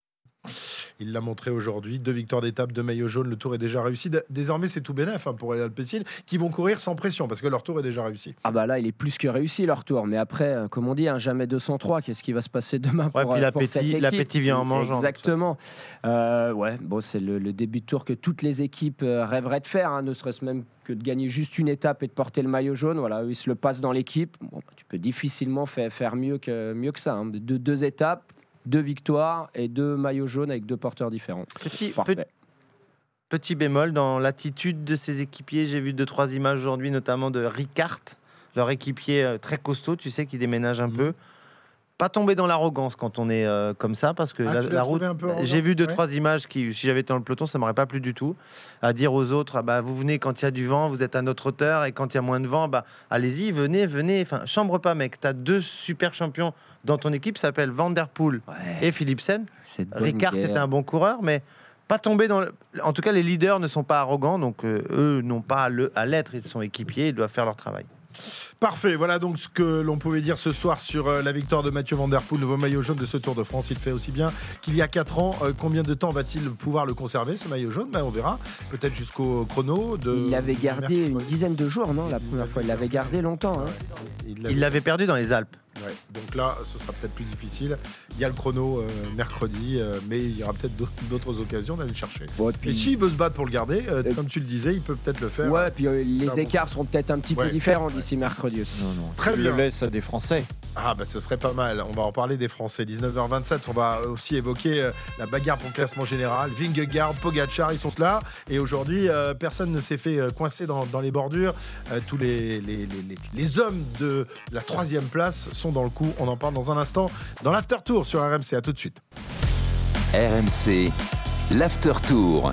Il l'a montré aujourd'hui. Deux victoires d'étape, deux maillots jaunes. Le tour est déjà réussi. D- Désormais, c'est tout bénef hein, pour les Alpecin qui vont courir sans pression parce que leur tour est déjà réussi. Ah bah là, il est plus que réussi leur tour. Mais après, euh, comme on dit, hein, jamais deux cent trois. Qu'est-ce qui va se passer demain pour, Ouais, puis euh, pour l'appétit- cette équipe l'appétit vient en mangeant, Exactement. Euh, ouais, bon, c'est le, le début de tour que toutes les équipes euh, rêveraient de faire, hein, ne serait-ce même que de gagner juste une étape et de porter le maillot jaune. Voilà, eux, ils se le passent dans l'équipe. Bon, bah, tu peux difficilement faire, faire mieux que, mieux que ça. Hein. De, deux étapes, deux victoires et deux maillots jaunes avec deux porteurs différents. Petit, Parfait. pe- petit bémol dans l'attitude de ses équipiers. J'ai vu deux, trois images aujourd'hui, notamment de Ricard, leur équipier euh, très costaud, tu sais, qui déménage un mmh. peu. Pas tomber dans l'arrogance quand on est euh, comme ça, parce que ah, la, la route. J'ai vu deux, ouais. trois images qui, si j'avais été dans le peloton, ça m'aurait pas plu du tout. À dire aux autres, ah bah, vous venez quand il y a du vent, vous êtes à notre hauteur, et quand il y a moins de vent, bah, allez-y, venez, venez. Enfin, chambre pas, mec. Tu as deux super champions dans ton équipe, ça s'appelle Van Der Poel ouais. et Philipsen. Ricard est un bon coureur, mais pas tomber dans. Le... En tout cas, les leaders ne sont pas arrogants, donc euh, eux n'ont pas à, le... à l'être. Ils sont équipiers, ils doivent faire leur travail. Parfait, voilà donc ce que l'on pouvait dire ce soir sur euh, la victoire de Mathieu Van Der Poel, nouveau maillot jaune de ce Tour de France. Il fait aussi bien qu'il y a quatre ans. Euh, combien de temps va-t-il pouvoir le conserver, ce maillot jaune? ben, On verra, peut-être jusqu'au chrono. De... Il l'avait gardé une dizaine de jours, non? La première fois, il l'avait gardé longtemps. Hein. Ouais. Il l'avait perdu dans les Alpes. Ouais. Donc là, ce sera peut-être plus difficile. Il y a le chrono euh, mercredi, euh, mais il y aura peut-être d'autres, d'autres occasions d'aller le chercher. Bon, et, puis... et s'il veut se battre pour le garder, euh, euh... comme tu le disais, il peut peut-être le faire. Ouais, puis euh, les écarts bon. seront peut-être un petit ouais. peu différents ouais. d'ici mercredi aussi. Non, non. Très je bien. le laisse à des Français. Ah bah ce serait pas mal, on va en parler des Français. dix-neuf heures vingt-sept, on va aussi évoquer euh, la bagarre pour le classement général. Vingegaard, Pogacar, ils sont là. Et aujourd'hui, euh, personne ne s'est fait euh, coincer dans, dans les bordures. Euh, tous les, les, les, les, les hommes de la troisième place sont dans le coup. On en parle dans un instant dans l'After Tour sur R M C. À tout de suite. R M C, l'After Tour.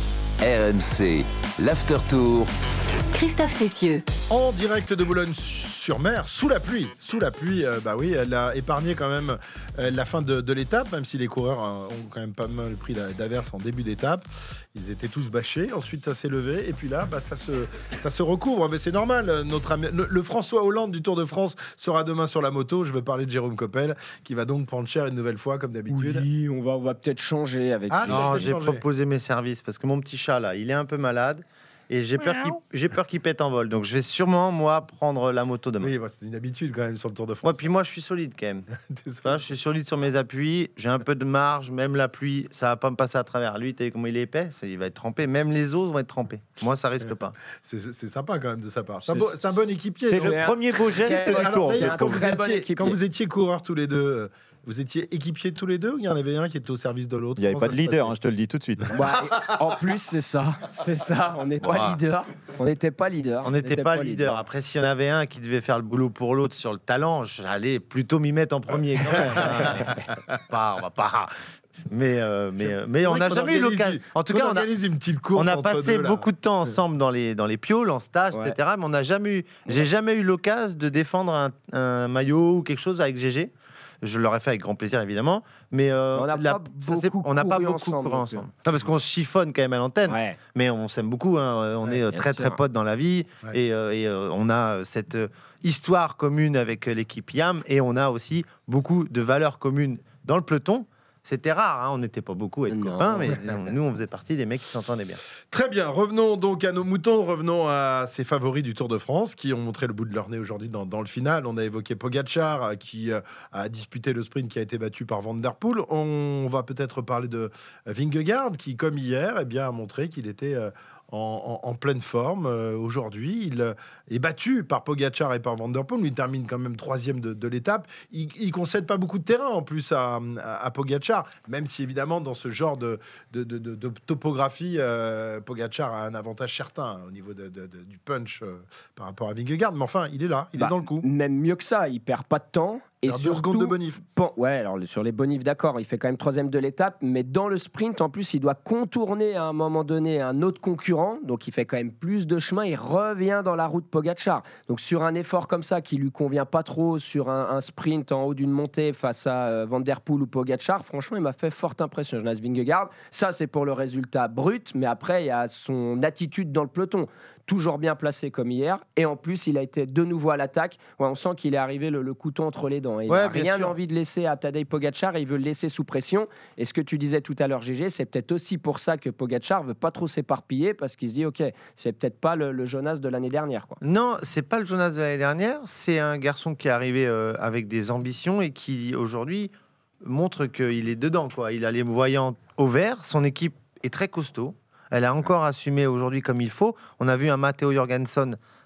R M C, l'After Tour. Christophe Cessieux. En direct de Boulogne-sur-Mer, sous la pluie. Sous la pluie, euh, bah oui, elle a épargné quand même euh, la fin de, de l'étape, même si les coureurs euh, ont quand même pas mal pris d'averse en début d'étape. Ils étaient tous bâchés, ensuite ça s'est levé, et puis là, bah, ça, se, ça se recouvre. Mais c'est normal, notre ami, le, le François Hollande du Tour de France sera demain sur la moto. Je veux parler de Jérôme Coppel, qui va donc prendre cher une nouvelle fois, comme d'habitude. Oui, on va, on va peut-être changer avec... Ah, non, j'ai changer. proposé mes services, parce que mon petit chat, là, il est un peu malade. Et j'ai peur, qu'il, j'ai peur qu'il pète en vol. Donc je vais sûrement, moi, prendre la moto demain. Oui, bah, c'est une habitude quand même sur le Tour de France. Ouais, puis moi, je suis solide quand même. Enfin, je suis solide sur mes appuis. J'ai un peu de marge. Même la pluie, ça va pas me passer à travers. Lui, tu sais comment il est épais, il va être trempé. Même les os vont être trempés. Moi, ça risque pas. C'est, c'est sympa quand même de sa part. C'est, c'est, un, beau, c'est un bon équipier. C'est donc. Le premier beau geste du Tour. Quand vous, étiez, quand vous étiez coureurs tous les deux... Vous étiez équipiers tous les deux ou il y en avait un qui était au service de l'autre? Il n'y avait pas de leader, hein, je te le dis tout de suite. Bah, en plus, c'est ça. C'est ça. On n'était pas leader. On n'était pas leader. On n'était pas, pas leader. leader. Après, s'il y en avait un qui devait faire le boulot pour l'autre sur le talent, j'allais plutôt m'y mettre en premier. Quand même, hein. Pas, on va pas. Mais, euh, mais, euh, mais on n'a jamais eu l'occasion. En tout cas, on a, une petite course on a passé deux, beaucoup de temps ensemble dans les, dans les pioles, en stage, ouais. et cetera. Mais on n'a jamais eu. J'ai jamais eu l'occasion de défendre un, un maillot ou quelque chose avec G G. Je l'aurais fait avec grand plaisir, évidemment. Mais euh, on n'a pas, pas beaucoup couru ensemble. Non, parce qu'on se chiffonne quand même à l'antenne. Ouais. Mais on s'aime beaucoup. Hein. On ouais, est très, sûr. très potes dans la vie. Ouais. Et, euh, et euh, on a cette euh, histoire commune avec l'équipe Yam. Et on a aussi beaucoup de valeurs communes dans le peloton. C'était rare, hein, on n'était pas beaucoup à être non. copains, mais nous, on faisait partie des mecs qui s'entendaient bien. Très bien, revenons donc à nos moutons, revenons à ces favoris du Tour de France qui ont montré le bout de leur nez aujourd'hui dans, dans le final. On a évoqué Pogacar qui euh, a disputé le sprint qui a été battu par Van Der Poel. On va peut-être parler de Vingegaard qui, comme hier, eh bien, a montré qu'il était... Euh, En, en, en pleine forme. Euh, aujourd'hui, il euh, est battu par Pogacar et par Van Der Poel. Il termine quand même troisième de, de l'étape. Il ne concède pas beaucoup de terrain en plus à, à, à Pogacar, même si évidemment dans ce genre de, de, de, de, de topographie, euh, Pogacar a un avantage certain au niveau de, de, de, du punch euh, par rapport à Vingegaard. Mais enfin, il est là, il bah, est dans le coup. Même mieux que ça, il perd pas de temps. Et alors, deux secondes de bonif. Bon, ouais, alors sur les bonifs, d'accord, il fait quand même troisième de l'étape, mais dans le sprint, en plus, il doit contourner à un moment donné un autre concurrent, donc il fait quand même plus de chemin, il revient dans la route Pogacar. Donc sur un effort comme ça qui lui convient pas trop, sur un, un sprint en haut d'une montée face à euh, Van Der Poel ou Pogacar, franchement, il m'a fait forte impression, Jonas Vingegaard. Ça, c'est pour le résultat brut, mais après, il y a son attitude dans le peloton. Toujours bien placé comme hier, et en plus il a été de nouveau à l'attaque. Ouais, on sent qu'il est arrivé le, le couteau entre les dents. Il n'a ouais, rien sûr. envie de laisser à Tadej Pogacar, et il veut le laisser sous pression. Et ce que tu disais tout à l'heure, G G, c'est peut-être aussi pour ça que Pogacar veut pas trop s'éparpiller, parce qu'il se dit ok, c'est peut-être pas le, le Jonas de l'année dernière, quoi. Non, c'est pas le Jonas de l'année dernière. C'est un garçon qui est arrivé euh, avec des ambitions et qui aujourd'hui montre qu'il est dedans, quoi. Il a les voyants au vert. Son équipe est très costaud. Elle a encore assumé aujourd'hui comme il faut. On a vu un Matteo Jorgensen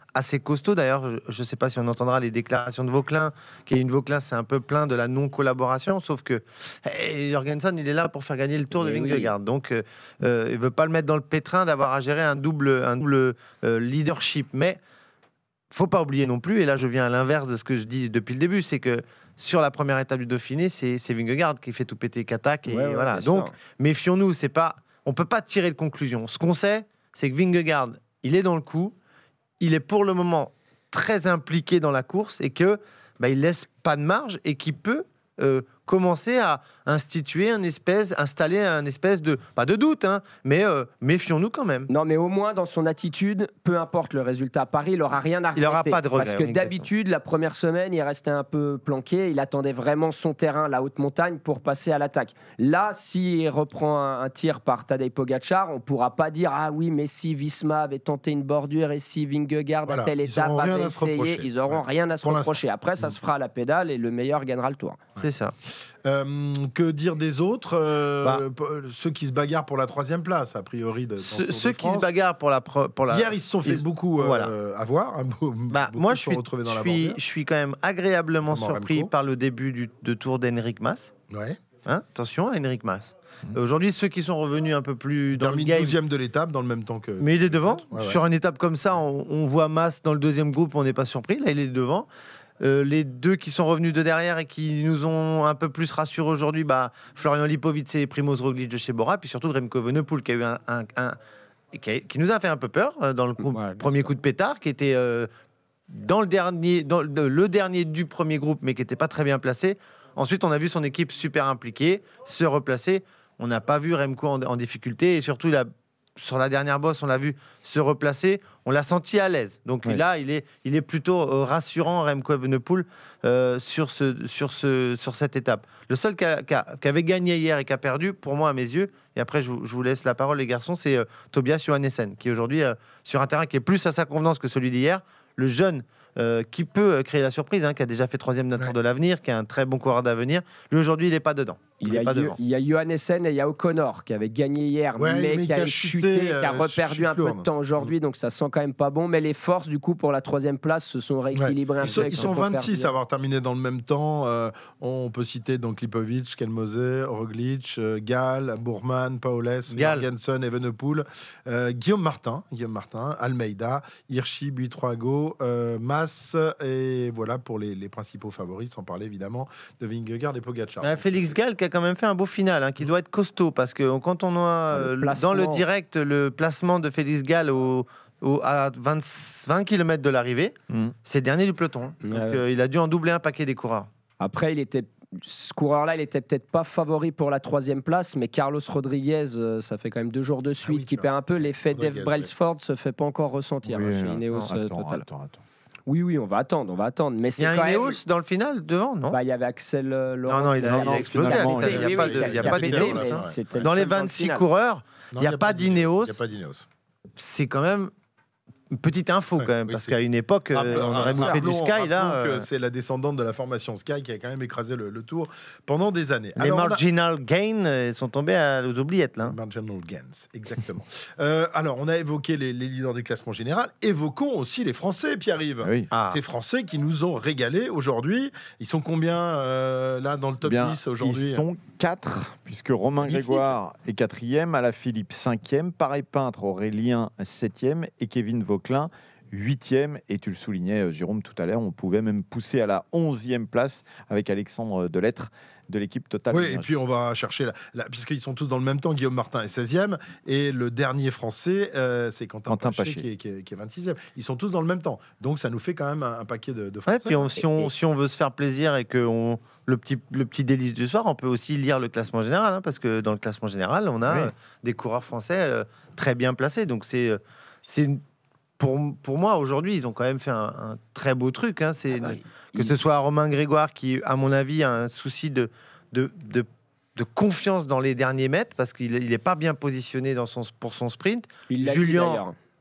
assez costaud. D'ailleurs, je ne sais pas si on entendra les déclarations de Vauquelin. Kevin Vauquelin, c'est un peu plein de la non-collaboration, sauf que hey, Jorgensen, il est là pour faire gagner le Tour Mais de oui. Vingegaard. Donc, euh, euh, il ne veut pas le mettre dans le pétrin d'avoir à gérer un double, un double euh, leadership. Mais faut pas oublier non plus, et là je viens à l'inverse de ce que je dis depuis le début, c'est que sur la première étape du Dauphiné, c'est, c'est Vingegaard qui fait tout péter qu'attaque. Et Ouais, ouais, voilà. bien Donc, sûr. méfions-nous, c'est pas, on peut pas tirer de conclusion. Ce qu'on sait, c'est que Vingegaard, il est dans le coup, il est pour le moment très impliqué dans la course et que bah, il laisse pas de marge et qu'il peut euh, commencer à instituer un espèce, installer un espèce de, pas de doute, hein, mais euh, méfions-nous quand même. Non, mais au moins dans son attitude, peu importe le résultat à Paris, il n'aura rien à regretter. Il aura pas de regret, Parce que exactement. d'habitude, la première semaine, il restait un peu planqué. Il attendait vraiment son terrain, la haute montagne, pour passer à l'attaque. Là, s'il reprend un, un tir par Tadej Pogacar, on ne pourra pas dire ah oui, mais si Visma avait tenté une bordure et si Vingegaard Voilà, à telle ils étape auront rien avait à se essayé, reprocher. ils n'auront Ouais. rien à se Pour l'instant. reprocher. Après, ça se fera à la pédale et le meilleur gagnera le tour. C'est ça. Euh, que dire des autres euh, Bah. p- Ceux qui se bagarrent pour la troisième place, a priori. De, dans le Ceux, Tour de ceux qui se France. bagarrent pour la, pro- pour la... Hier, ils se sont fait ils- beaucoup euh, voilà. avoir. hein, beau- Bah, beaucoup moi, se je sont suis, retrouvés dans je, la suis, bordure. je suis quand même agréablement Comme surpris Remco. par le début du, de tour d'Henrik Mas. Ouais. Hein, attention à Henrik Mas. Euh, Aujourd'hui, ceux qui sont revenus un peu plus Il dans le termine game, douzième de l'étape dans le même temps que. mais il est devant. Ouais, ouais. Sur une étape comme ça, on, on voit Mas dans le deuxième groupe, on n'est pas surpris. Là, il est devant. Euh, les deux qui sont revenus de derrière et qui nous ont un peu plus rassurés aujourd'hui, bah, Florian Lipovic et Primoz Roglic de chez Bora, puis surtout Remco Evenepoel qui a eu un, un- un- qui, a- qui nous a fait un peu peur euh, dans le coup- Ouais, bien premier sûr. coup de pétard, qui était euh, dans le dernier, dans le, le dernier du premier groupe, mais qui n'était pas très bien placé. Ensuite, on a vu son équipe super impliquée, se replacer. On n'a pas vu Remco en, en difficulté et surtout, il a, sur la dernière bosse, on l'a vu se replacer. On l'a senti à l'aise. Donc Ouais. là, il est, il est plutôt euh, rassurant, Remco Evenepoel, euh, sur, ce, sur, ce, sur cette étape. Le seul qui, a- qui a- qui avait gagné hier et qui a perdu, pour moi, à mes yeux, et après, je, vous- je vous laisse la parole, les garçons, c'est euh, Tobias Johannessen, qui est aujourd'hui euh, sur un terrain qui est plus à sa convenance que celui d'hier. Le jeune euh, qui peut euh, créer la surprise, hein, qui a déjà fait troisième d'un Ouais. Tour de l'Avenir, qui est un très bon coureur d'avenir. Lui, aujourd'hui, il n'est pas dedans. Il Il y, n'est a, pas Yo- devant. il y a Johannessen et il y a O'Connor qui avait gagné hier, Ouais, mais, mais qui a, chuté, qui a euh, reperdu chute un peu de lourde. temps aujourd'hui, donc ça sent quand même pas bon. Mais les forces, du coup, pour la troisième place, se sont rééquilibrées un Ils sont, peu. ils sont Ils ont pas vingt-six perdu. à avoir terminé dans le même temps. Euh, on peut citer donc Lipovic, Kelmose, Roglic, euh, Gall, Bourman, Paules, Gall. Jorgensen, Evenepoel, euh, Guillaume Martin, Guillaume Martin, Almeida, Hirschi, Buitrago, euh, Mas, et voilà pour les, les principaux favoris, sans parler évidemment de Vingegaard et Pogacar. Euh, Félix Gall qui a quand même fait un beau final, hein, qui doit être costaud parce que quand on a euh, Le dans le placement. direct le placement de Félix Gall au, au- à vingt, vingt kilomètres de l'arrivée, Mm. c'est le dernier du peloton. hein. Ouais. Donc, euh, il a dû en doubler un paquet des coureurs. Après, il était. Ce coureur-là, il était peut-être pas favori pour la troisième place, mais Carlos Rodriguez, euh, ça fait quand même deux jours de suite oui, qu'il tu perd un peu. L'effet Rodriguez, d'Eve Brailsford se fait pas encore ressentir Oui, hein, chez euh, Ineos non, euh, attends, Total. attends, attends. Oui, oui, on va attendre, on va attendre. Mais Il c'est y a quand un même. Ineos dans le final devant, non Bah, il y avait Axel euh, Laurent. non, il a- Non, il a non, explosé. finalement, Il n'y a, il pas Oui, de, oui, il y a qui pas pété, d'Ineos. mais hein. c'était le Dans les seul dans le vingt-six final. coureurs, Non, il n'y a, pas d'Ineos. Il n'y a pas d'Ineos. C'est quand même une petite info Ouais, quand même, oui, parce c'est- qu'à une époque, euh, Rappelons- on aurait bouffé du rappelons- Sky là. rappelons que euh, c'est la descendante de la formation Sky qui a quand même écrasé le, le tour pendant des années. les Alors, on a- marginal gains euh, sont tombés à- aux oubliettes là. Marginal gains, exactement. Euh, alors, on a évoqué les, les leaders du classement général. Évoquons aussi les Français, Pierre-Yves. Ah oui. Ah. Ces Français qui nous ont régalé aujourd'hui. Ils sont combien euh, là dans le top Bien, dix aujourd'hui? Ils sont quatre, puisque Romain Magnifique. Grégoire est quatrième, Alaphilippe cinquième, Paré Peintre, Aurélien septième et Kevin Vauquelin huitième. Et tu le soulignais, euh, Jérôme, tout à l'heure, on pouvait même pousser à la onzième place avec Alexandre Delettre de l'équipe Total. Oui, et Énergie. puis on va chercher, la, la- puisqu'ils sont tous dans le même temps, Guillaume Martin est seizième, et le dernier français, euh, c'est Quentin, Quentin Paché, Paché. qui est, qui est- qui est vingt-sixième. Ils sont tous dans le même temps. Donc ça nous fait quand même un, un paquet de, de Ouais, Français. puis on- si, on, si on veut se faire plaisir et que on, le, petit, le petit délice du soir, on peut aussi lire le classement général, hein, parce que dans le classement général, on a Oui. euh, des coureurs français euh, très bien placés. Donc c'est, euh, c'est une- pour, pour moi, aujourd'hui, ils ont quand même fait un, un très beau truc. hein. C'est, Ah, que ce soit Romain Grégoire qui, à mon avis, a un souci de, de, de, de confiance dans les derniers mètres, parce qu'il n'est pas bien positionné dans son, pour son sprint. Il l'a dit, Julien- d'ailleurs.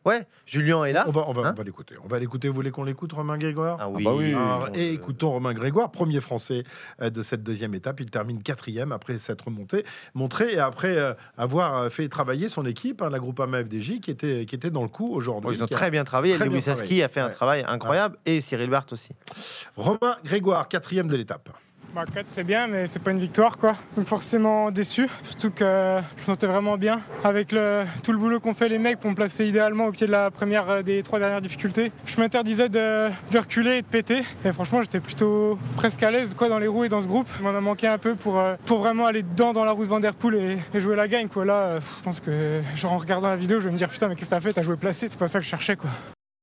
Ouais, Julien est là. On va, on va, Hein on va l'écouter. On va l'écouter. Vous voulez qu'on l'écoute, Romain Grégoire? Ah oui. Ah bah oui. Alors, et Euh, écoutons Romain Grégoire, premier Français euh, de cette deuxième étape. Il termine quatrième après s'être monté, montré et après euh, avoir fait travailler son équipe, hein, la Groupama F D J, qui était, qui était dans le coup aujourd'hui. Bon, ils ont Qui a- très bien travaillé. très Lewis bien Aski travaillé. a fait un Ouais. travail incroyable et Cyril Barth aussi. Romain Grégoire, quatrième de l'étape. Bah, quatre c'est bien, mais c'est pas une victoire quoi. Donc forcément déçu, surtout que je me sentais vraiment bien avec le, tout le boulot qu'ont fait les mecs pour me placer idéalement au pied de la première euh, des trois dernières difficultés. Je m'interdisais de, de reculer et de péter. Et franchement j'étais plutôt presque à l'aise quoi dans les roues et dans ce groupe. Il m'en a manqué un peu pour, euh, pour vraiment aller dedans dans la roue de Van Der Poel et, et jouer la gagne quoi. Là, euh, je pense que genre en regardant la vidéo, je vais me dire putain mais qu'est-ce que t'as fait? T'as joué placé, c'est pas ça que je cherchais quoi.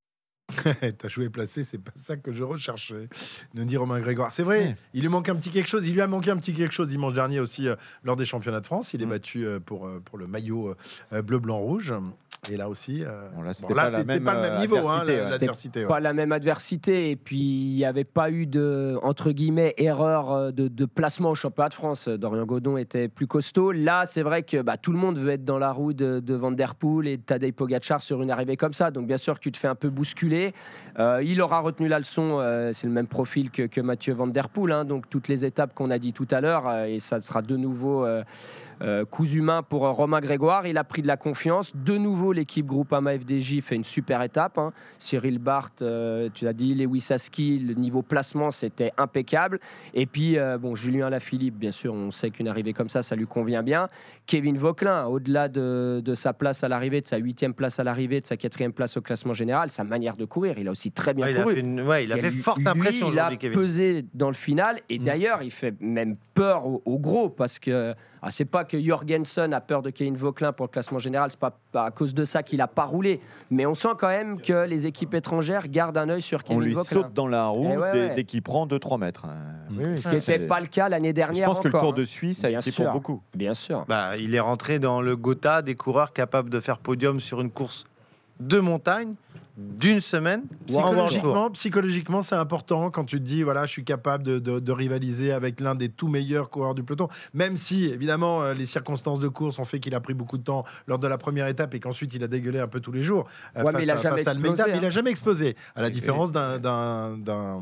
T'as joué placé, c'est pas ça que je recherchais, nous dit Romain Grégoire. C'est vrai, Mmh. il lui manque un petit quelque chose. Il lui a manqué un petit quelque chose dimanche dernier aussi euh, lors des championnats de France. Il est Mmh. battu euh, pour, euh, pour le maillot euh, bleu, blanc, rouge. Et là aussi, euh, Bon, là, c'était bon, là, pas la c'était même, pas le même euh, niveau, hein, adversité, la- ouais. l'adversité. ouais. Pas la même adversité et puis il n'y avait pas eu de entre guillemets erreur euh, de, de placement au championnat de France. Dorian Godon était plus costaud. Là, c'est vrai que bah, tout le monde veut être dans la roue de, de Van Der Poel et de Tadej Pogacar sur une arrivée comme ça. Donc bien sûr que tu te fais un peu bousculer. Euh, il aura retenu la leçon. Euh, c'est le même profil que, que Mathieu Van Der Poel. Hein, donc toutes les étapes qu'on a dit tout à l'heure euh, et ça sera de nouveau. Euh, Euh, coups humains pour euh, Romain Grégoire, il a pris de la confiance. De nouveau, l'équipe Groupama F D J fait une super étape. Hein. Cyril Barth, euh, tu l'as dit, Lewis Aski, le niveau placement c'était impeccable. Et puis, euh, bon, Julien Lafilippe, bien sûr, on sait qu'une arrivée comme ça, ça lui convient bien. Kevin Vauquelin, au-delà de, de sa place à l'arrivée, de sa huitième place à l'arrivée, de sa quatrième place au classement général, sa manière de courir, il a aussi très bien Ouais, il a couru. fait, une- ouais, il a Et fait lui- forte lui, impression il a aujourd'hui, Kevin. pesé dans le final et Mm. d'ailleurs il fait même peur au, au gros parce que ah, c'est pas que Jorgensen a peur de Kevin Vauquelin pour le classement général, c'est pas, pas à cause de ça qu'il a pas roulé, mais on sent quand même que les équipes étrangères gardent un œil sur On Kevin lui Vauquelin. saute dans la roue Eh ouais, dès, ouais. dès qu'il prend deux trois mètres. Euh, oui, oui, Ce ça, qui n'était c'est- pas le cas l'année Je dernière pense que le encore, Tour de hein. Suisse a Bien été sûr. pour beaucoup. Bien sûr. Bah, il est rentré dans le Gotha des coureurs capables de faire podium sur une course de montagne d'une semaine. en World Tour. Psychologiquement, psychologiquement, c'est important quand tu te dis voilà, je suis capable de, de- de rivaliser avec l'un des tout meilleurs coureurs du peloton. Même si, évidemment, euh, les circonstances de course ont fait qu'il a pris beaucoup de temps lors de la première étape et qu'ensuite il a dégueulé un peu tous les jours euh, Ouais, face, mais il a à, jamais face à explosé, Almeida. Mais il hein. a jamais explosé, à la différence d'un d'un- d'un, euh,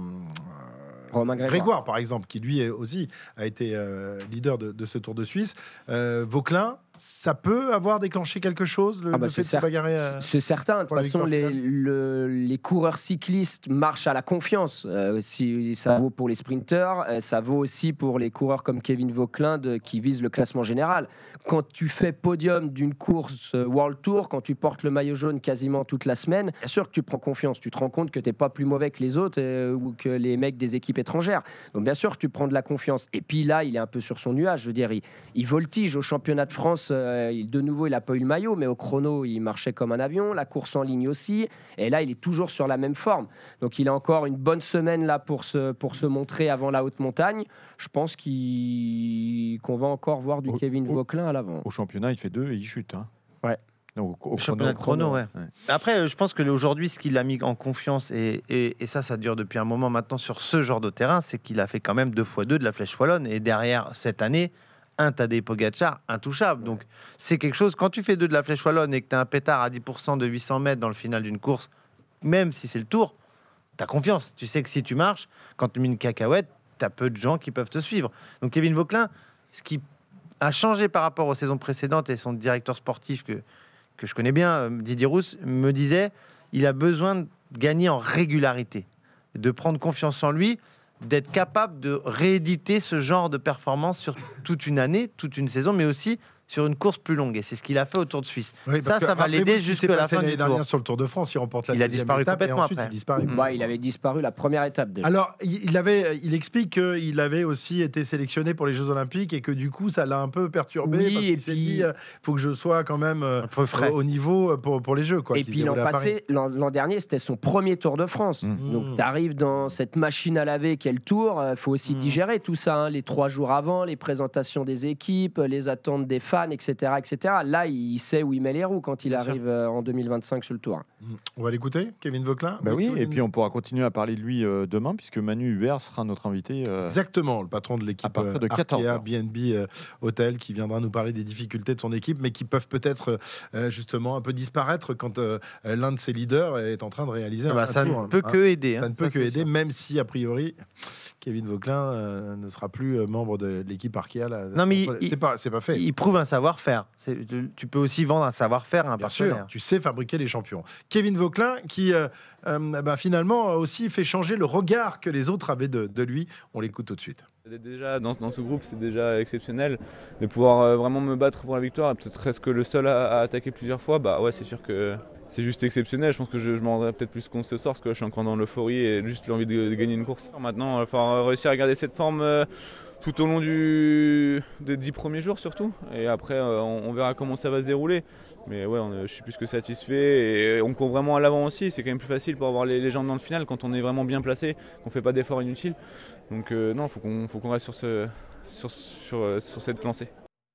Romain Grégoire. Grégoire, par exemple, qui lui est aussi a été euh, leader de, de ce Tour de Suisse. Euh, Vauquelin, ça peut avoir déclenché quelque chose, le, Ah bah, le fait c'est de se certain. bagarrer euh, C'est certain. De toute pour la façon, victoire les, finale. le- les coureurs cyclistes marchent à la confiance. Euh, si ça vaut pour les sprinteurs, euh, ça vaut aussi pour les coureurs comme Kevin Vauquelin de- qui visent le classement général. Quand tu fais podium d'une course euh, World Tour, quand tu portes le maillot jaune quasiment toute la semaine, bien sûr que tu prends confiance. Tu te rends compte que tu n'es pas plus mauvais que les autres euh, ou que les mecs des équipes étrangères. Donc bien sûr que tu prends de la confiance. Et puis là, il est un peu sur son nuage. Je veux dire, il, il voltige au championnat de France. euh, il- de nouveau, il n'a pas eu le maillot, mais au chrono, il marchait comme un avion. La course en ligne aussi. Et là, il est toujours sur la même forme. Donc, il a encore une bonne semaine là pour se, pour se montrer avant la haute montagne. Je pense qu'il- qu'on va encore voir du Au- Kevin au- Vauquelin à l'avant. Au championnat, il fait deux et il chute. Hein. Ouais. Donc, au Le championnat de chrono, ouais. Après, euh, je pense que aujourd'hui, ce qu'il a mis en confiance, et, et, et ça, ça dure depuis un moment maintenant sur ce genre de terrain, c'est qu'il a fait quand même deux fois deux de la Flèche Wallonne. Et derrière, cette année, un Tadej Pogacar intouchable. Donc, c'est quelque chose, quand tu fais deux de la Flèche Wallonne et que tu as un pétard à dix pour cent de huit cents mètres dans le final d'une course, même si c'est le Tour, tu as confiance. Tu sais que si tu marches, quand tu mets une cacahuète, tu as peu de gens qui peuvent te suivre. Donc, Kevin Vauquelin, ce qui a changé par rapport aux saisons précédentes, et son directeur sportif que que je connais bien, euh, Didier Rousse, me disait il a besoin de gagner en régularité, de prendre confiance en lui, d'être capable de rééditer ce genre de performance sur toute une année, toute une saison, mais aussi sur une course plus longue. Et c'est ce qu'il a fait au Tour de Suisse. Oui, parce ça, que ça va rappelez-vous l'aider ce qui s'est jusqu'à la passé fin l'année du Tour. dernière sur le Tour de France. Il remporte la Il a deuxième disparu étape et complètement ensuite après. il disparaît. Mhm. Ouais, il avait disparu la première étape déjà. Alors, il il avait, il explique qu'il avait aussi été sélectionné pour les Jeux Olympiques et que du coup, ça l'a un peu perturbé Oui, parce et qu'il s'est puis- dit, il faut que je sois quand même euh, Un peu frais. au niveau pour, pour les Jeux. Quoi, Et qu'ils puis aient l'an roulé à Paris. passé, l'an l'an dernier, c'était son premier Tour de France. Mmh. Donc tu arrives dans cette machine à laver qu'est le Tour. Il faut aussi Mmh. digérer tout ça. Hein. Les trois jours avant, les présentations des équipes, les attentes des fans. fans, et cetera, et cetera. Là, il sait où il met les roues quand il Bien arrive euh, en deux mille vingt-cinq sur le tour. On va l'écouter, Kevin Vauquelin. Bah oui, Kevin- et puis on pourra continuer à parler de lui euh, demain, puisque Manu Hubert sera notre invité. euh, Exactement, le patron de l'équipe À partir de euh, quatorze Arkea heures. B and B euh, Hotel, qui viendra nous parler des difficultés de son équipe, mais qui peuvent peut-être euh, justement un peu disparaître quand euh, l'un de ses leaders est en train de réaliser Ah un, bah, un ça tour, ne peut hein. que aider. Ça hein. ne peut Ça, que c'est aider, sûr. même si a priori Kevin Vauquelin euh, ne sera plus euh, membre de l'équipe Arkea. Là. Non, mais c'est il- pas, c'est pas fait. Il prouve un savoir-faire. C'est- Tu tu peux aussi vendre un savoir-faire à un Bien sûr, partenaire. tu sais fabriquer les champions. Kevin Vauquelin, qui euh, euh, bah, finalement a aussi fait changer le regard que les autres avaient de, de lui. On l'écoute tout de suite. D'être déjà dans, dans ce groupe, c'est déjà exceptionnel. De pouvoir euh, vraiment me battre pour la victoire, peut-être presque le seul à, à attaquer plusieurs fois, bah ouais, c'est sûr que c'est juste exceptionnel. Je pense que je, je m'en rendrai peut-être plus compte ce soir parce que je suis encore dans l'euphorie et juste l'envie de, de gagner une course. Maintenant, il va falloir réussir à garder cette forme euh, tout au long du, des dix premiers jours surtout. Et après, euh, on, on verra comment ça va se dérouler. Mais ouais, on, je suis plus que satisfait et on court vraiment à l'avant aussi. C'est quand même plus facile pour avoir les, les jambes dans le final quand on est vraiment bien placé, qu'on fait pas d'efforts inutiles. Donc euh, non, faut qu'on faut qu'on reste sur ce sur sur, euh, sur cette lancée.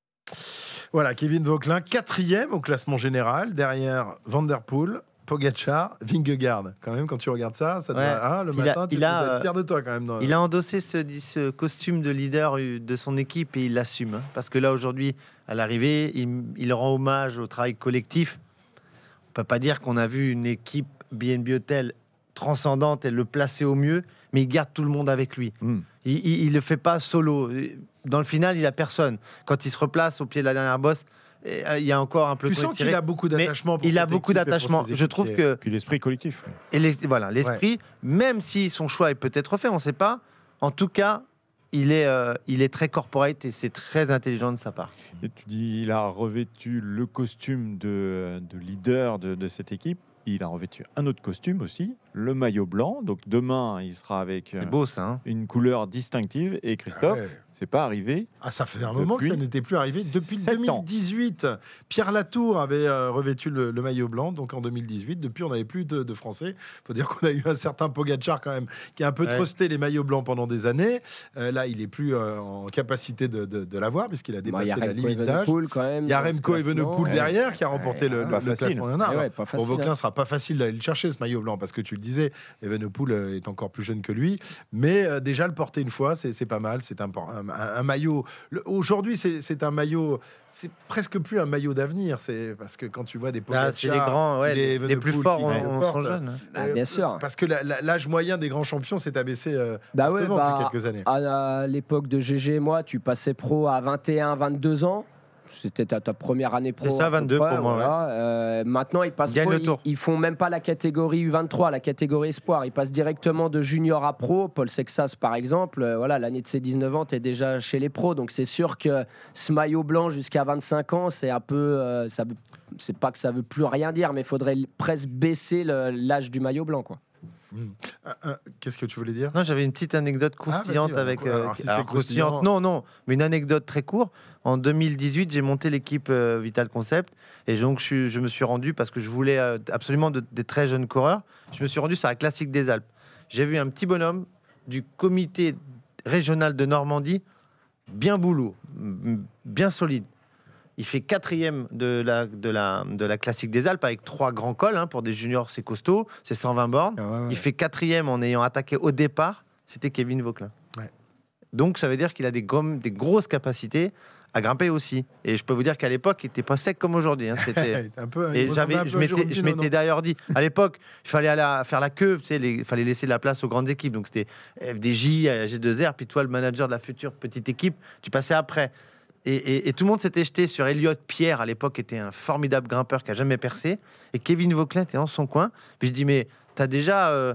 Voilà, Kevin Vauquelin, quatrième au classement général, derrière Van der Poel, Pogacar, Vingegaard. Quand même, quand tu regardes ça, ça doit, Ouais. hein, le Il a- matin, tu il dois a, être fier de toi quand même. dans- Il a endossé ce, ce costume de leader de son équipe et il l'assume. hein. Parce que là, aujourd'hui, à l'arrivée, il, il rend hommage au travail collectif. On ne peut pas dire qu'on a vu une équipe B and B Hotel transcendante et le placer au mieux, mais il garde tout le monde avec lui. Mm. Il ne le fait pas solo. Dans le final, il a personne. Quand il se replace au pied de la dernière bosse, euh, il y a encore un peu Tu de sens qu'il a beaucoup mais d'attachement. pour il a cette beaucoup équipe et pour d'attachement. ses Je trouve équipiers. que Puis l'esprit collectif. et les- voilà, l'esprit, même si son choix est peut-être fait, on ne sait pas. En tout cas, il est, euh, il est très corporate et c'est très intelligent de sa part. Et tu dis, il a revêtu le costume de, de leader de, de cette équipe. Il a revêtu un autre costume aussi, le maillot blanc. Donc demain, il sera avec euh, C'est beau ça. hein. une couleur distinctive. Et Christophe, Ah ouais. c'est pas arrivé. Ah, ça fait un moment que Depuis ça n'était plus arrivé. Depuis sept deux mille ans. dix-huit, Pierre Latour avait euh, revêtu le, le maillot blanc, donc en deux mille dix-huit. Depuis, on n'avait plus de, de Français. Il faut dire qu'on a eu un certain Pogacar quand même, qui a un peu Ouais. trusté les maillots blancs pendant des années. Euh, là, il est plus euh, en capacité de, de, de l'avoir, puisqu'il a Bon, dépassé il y a la Remco limite d'âge. Evenepoel quand même. Il y a dans ce Remco classement. Evenepoel Ouais. derrière qui a remporté le, le, pas le facile. classement léonard. Eh ouais, pas Pour facile, Vauquelin, hein. ce sera pas facile d'aller le chercher, ce maillot blanc, parce que tu le disais, Evenepoel euh, est encore plus jeune que lui. Mais euh, déjà, le porter une fois, c'est c'est pas mal. C'est un, un, un maillot. le- Aujourd'hui, c'est c'est un maillot. C'est presque plus un maillot d'avenir. C'est parce que quand tu vois des Pogacar, Là, c'est les grands, ouais, les les, les plus Evenepoel forts qui on, le on portent, sont jeunes. hein. Ah, bien sûr. Parce que la- la- l'âge moyen des grands champions s'est abaissé euh, Bah ouais, fortement bah, depuis quelques années. à, à l'époque de G G et moi, tu passais pro à vingt et un, vingt-deux ans. C'était ta, ta première année pro. C'est ça, à peu vingt-deux près, pour moi, voilà. Euh, maintenant, ils passent Gagne pro, le ils, tour. ils font même pas la catégorie U vingt-trois, la catégorie espoir. Ils passent directement de junior à pro. Paul Sexas, par exemple, euh, voilà, l'année de ses dix-neuf ans, t'es déjà chez les pros. Donc c'est sûr que ce maillot blanc jusqu'à vingt-cinq ans, c'est un peu, euh, ça veut- c'est pas que ça veut plus rien dire, mais il faudrait l- presque baisser le- l'âge du maillot blanc, quoi. Hum. Ah, ah, Qu'est-ce que tu voulais dire? Non, j'avais une petite anecdote croustillante vas-y, bah, avec. alors, euh, alors, si c'est alors, croustillante, croustillant- non, non, mais une anecdote très courte. En deux mille dix-huit, j'ai monté l'équipe euh, Vital Concept et donc je, suis- je me suis rendu parce que je voulais euh, absolument de- des très jeunes coureurs. Je me suis rendu sur la Classique des Alpes. J'ai vu un petit bonhomme du comité régional de Normandie, bien boulot, m- bien solide. Il fait quatrième de la, de, la, de la Classique des Alpes avec trois grands cols. hein, pour des juniors, c'est costaud, c'est cent vingt bornes. Il fait quatrième en ayant attaqué au départ. C'était Kevin Vauquelin. Ouais. Donc ça veut dire qu'il a des, grom- des grosses capacités à grimper aussi. Et je peux vous dire qu'à l'époque, il n'était pas sec comme aujourd'hui. hein. C'était... un peu, Et il ressemblait j'avais, un peu je à m'étais, Jérôme je Pinault, m'étais non d'ailleurs dit, à l'époque, il fallait aller à- faire la queue, tu sais, les- il fallait laisser la place aux grandes équipes. Donc c'était F D J, G deux R, puis toi, le manager de la future petite équipe, tu passais après. Et, et- et tout le monde s'était jeté sur Elliot Pierre, à l'époque, qui était un formidable grimpeur qui a jamais percé. Et Kevin Vauquelin était dans son coin. Puis je dis, mais tu as déjà euh,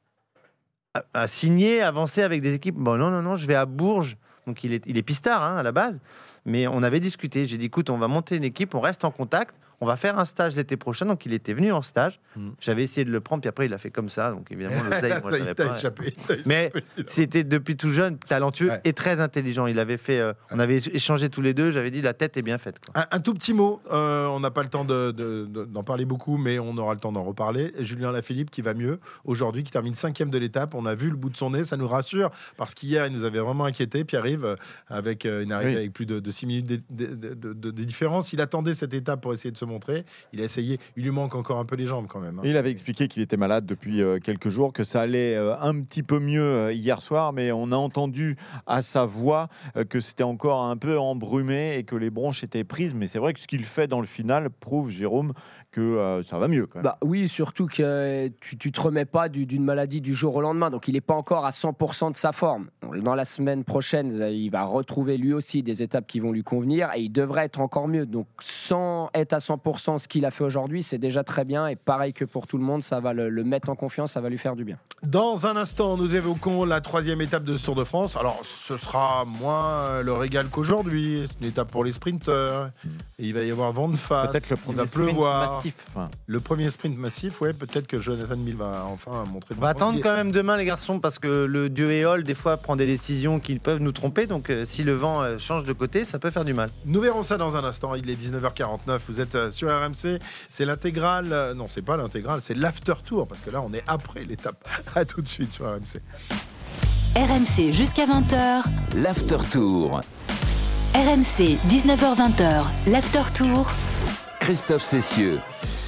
à, à signer, avancé avec des équipes? Bon, non, non, non, je vais à Bourges. Donc il est, il est pistard hein, à la base. Mais on avait discuté. J'ai dit, écoute, on va monter une équipe, on reste en contact, on va faire un stage l'été prochain. Donc il était venu en stage. Mm. J'avais essayé de le prendre, puis après il a fait comme ça. Donc évidemment, l'oseille, moi, Ça, je il savais t'a pas. échappé, il t'a Mais échappé. c'était depuis tout jeune, talentueux Ouais. et très intelligent. Il avait fait, euh, on avait échangé tous les deux. J'avais dit la tête est bien faite. Quoi. Un, un tout petit mot, euh, on n'a pas le temps de- de- de- d'en parler beaucoup, mais on aura le temps d'en reparler. Julien Lafilippe qui va mieux aujourd'hui, qui termine cinquième de l'étape. On a vu le bout de son nez, ça nous rassure, parce qu'hier, il nous avait vraiment inquiété. Pierre-Yves, euh, avec euh, une arrivée Oui. avec plus de, de six minutes de, de- de- de- de différence. Il attendait cette étape pour essayer de se montrer. Il a essayé, il lui manque encore un peu les jambes quand même. hein. Il avait expliqué qu'il était malade depuis euh, quelques jours, que ça allait euh, un petit peu mieux euh, hier soir, mais on a entendu à sa voix euh, que c'était encore un peu embrumé et que les bronches étaient prises. Mais c'est vrai que ce qu'il fait dans le final prouve, Jérôme, que euh, ça va mieux quand même. Bah oui, surtout que tu, tu te remets pas du- d'une maladie du jour au lendemain, donc il n'est pas encore à cent pour cent de sa forme. Dans la semaine prochaine, il va retrouver lui aussi des étapes qui vont lui convenir et il devrait être encore mieux. Donc sans être à cent pour cent ce qu'il a fait aujourd'hui, c'est déjà très bien et pareil que pour tout le monde, ça va le, le mettre en confiance, ça va lui faire du bien. Dans un instant, nous évoquons la troisième étape de ce Tour de France. Alors, ce sera moins le régal qu'aujourd'hui. C'est une étape pour les sprinteurs. Et il va y avoir vent de face. Peut-être le il premier va sprint pleuvoir. massif. Le premier sprint massif, ouais, peut-être que Jonathan Mille va enfin montrer. On va attendre quand même demain les garçons parce que le dieu Éole des fois prend des décisions qui peuvent nous tromper. Donc euh, si le vent euh, change de côté, ça peut faire du mal. Nous verrons ça dans un instant. Il est dix-neuf heures quarante-neuf. Vous êtes euh, sur R M C. C'est l'intégrale. euh, Non, c'est pas l'intégrale. C'est l'after tour parce que là, on est après l'étape. À tout de suite sur R M C. R M C jusqu'à vingt heures. L'After Tour. R M C, dix-neuf heures vingt, l'After Tour. Christophe Cessieux.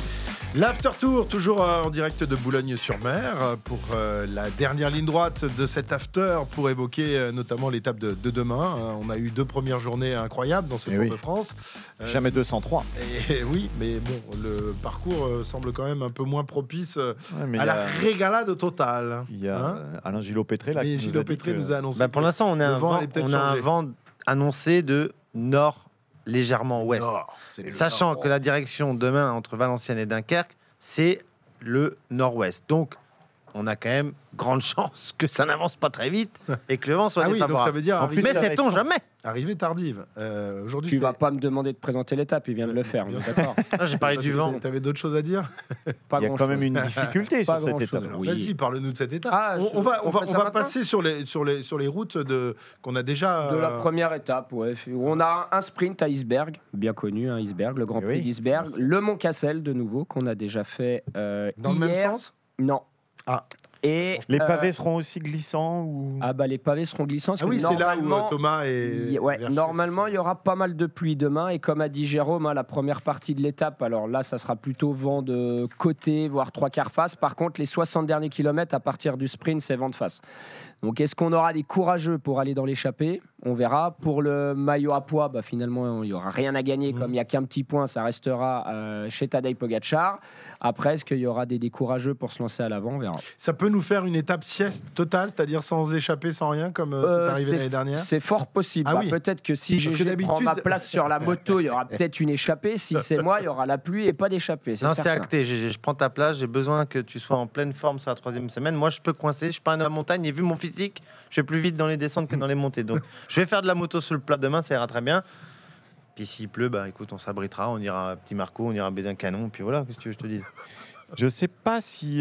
L'After Tour, toujours euh, en direct de Boulogne-sur-Mer, euh, pour euh, la dernière ligne droite de cet After, pour évoquer euh, notamment l'étape de, de demain. Euh, on a eu deux premières journées incroyables dans ce Eh Tour oui. de France. Euh, Jamais deux cent trois. et, oui, mais bon, le parcours euh, semble quand même un peu moins propice euh, Ouais, mais à il y la a- régalade totale. Il y a Hein euh, Alain Gillot-Pétré là. Mais qui nous Gilles a dit Pétré que- nous a annoncé. Bah, pour que l'instant, on a le un vent vent, allait peut-être on a un changer. vent annoncé de nord légèrement ouest. Nord, c'est le Sachant nord. que la direction demain entre Valenciennes et Dunkerque, c'est le nord-ouest. Donc, on a quand même grande chance que ça n'avance pas très vite et que le vent soit Ah oui, donc défavorable. ça veut dire En arriver plus, mais à sait-on jamais. Arrivée tardive. Euh, Aujourd'hui, Tu c'était- vas pas me demander de présenter l'étape, il vient de le faire, on est d'accord. Ah, j'ai parlé du vent. T'avais d'autres choses à dire? Pas Il y a quand grand-chose. même une difficulté sur Pas cette grand-chose. étape. Alors, Oui. Vas-y, parle-nous de cette étape. Ah, on, je- on va, on on va, fait on ça va maintenant passer sur les, sur les, sur les routes de, qu'on a déjà. De la euh, première étape, ouais. Où on a un sprint à Iceberg, bien connu, hein, Iceberg, le Grand Eh Prix oui. d'Iceberg. Le Mont Cassel, de nouveau, qu'on a déjà fait euh, Dans le hier. même sens? Non. Ah. Et, Les euh, pavés seront aussi glissants ou Ah bah les pavés seront glissants. parce Ah que oui, c'est là où normalement- euh, Thomas est. Y- ouais, Verchet, normalement, c'est il y aura pas mal de pluie demain. Et comme a dit Jérôme, hein, la première partie de l'étape, alors là, ça sera plutôt vent de côté, voire trois quarts face. Par contre, les soixante derniers kilomètres, à partir du sprint, c'est vent de face. Donc, est-ce qu'on aura des courageux pour aller dans l'échappée? On verra. Pour le maillot à poids, bah, finalement, il n'y aura rien à gagner. Mmh. Comme il n'y a qu'un petit point, ça restera euh, chez Tadej Pogacar. Après, est-ce qu'il y aura des, des courageux pour se lancer à l'avant? On verra. Ça peut nous faire une étape sieste totale, c'est-à-dire sans échapper, sans rien, comme euh, Euh, c'est arrivé c'est- l'année dernière. C'est fort possible. Ah Bah, oui. Peut-être que si Parce que G G prend d'habitude- ma place sur la moto, il y aura peut-être une échappée. Si c'est moi, il y aura la pluie et pas d'échappée. Non, c'est certain. acté. G G, je prends ta place. J'ai besoin que tu sois en pleine forme sur la troisième semaine. Moi, je peux coincer. Je suis pas un homme à montagne. Et vu mon physique, je vais plus vite dans les descentes que dans les montées. Donc, je vais faire de la moto sur le plat demain. Ça ira très bien. Puis s'il pleut, bah écoute, on s'abritera. On ira à Petit Marco, on ira baiser un canon. Puis voilà, qu'est-ce que tu veux que je te dise? Je sais pas si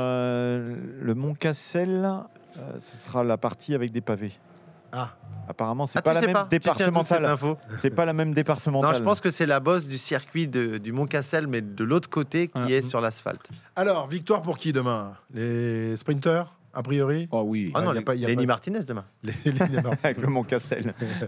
euh, le Mont Cassel, euh, ce sera la partie avec des pavés. Ah. Apparemment, c'est Ah, pas tu la sais même pas. Tu tiens toute cette départementale. info. C'est pas la même départementale. Non, je pense que c'est la bosse du circuit de- du Mont Cassel, mais de l'autre côté, qui Ah. est sur l'asphalte. Alors, victoire pour qui demain? Les sprinters, a priori? Oh oui. Ah non, y a les- pas- y a Lenny pas- Martinez demain. Les- les- les- avec le Mont Cassel.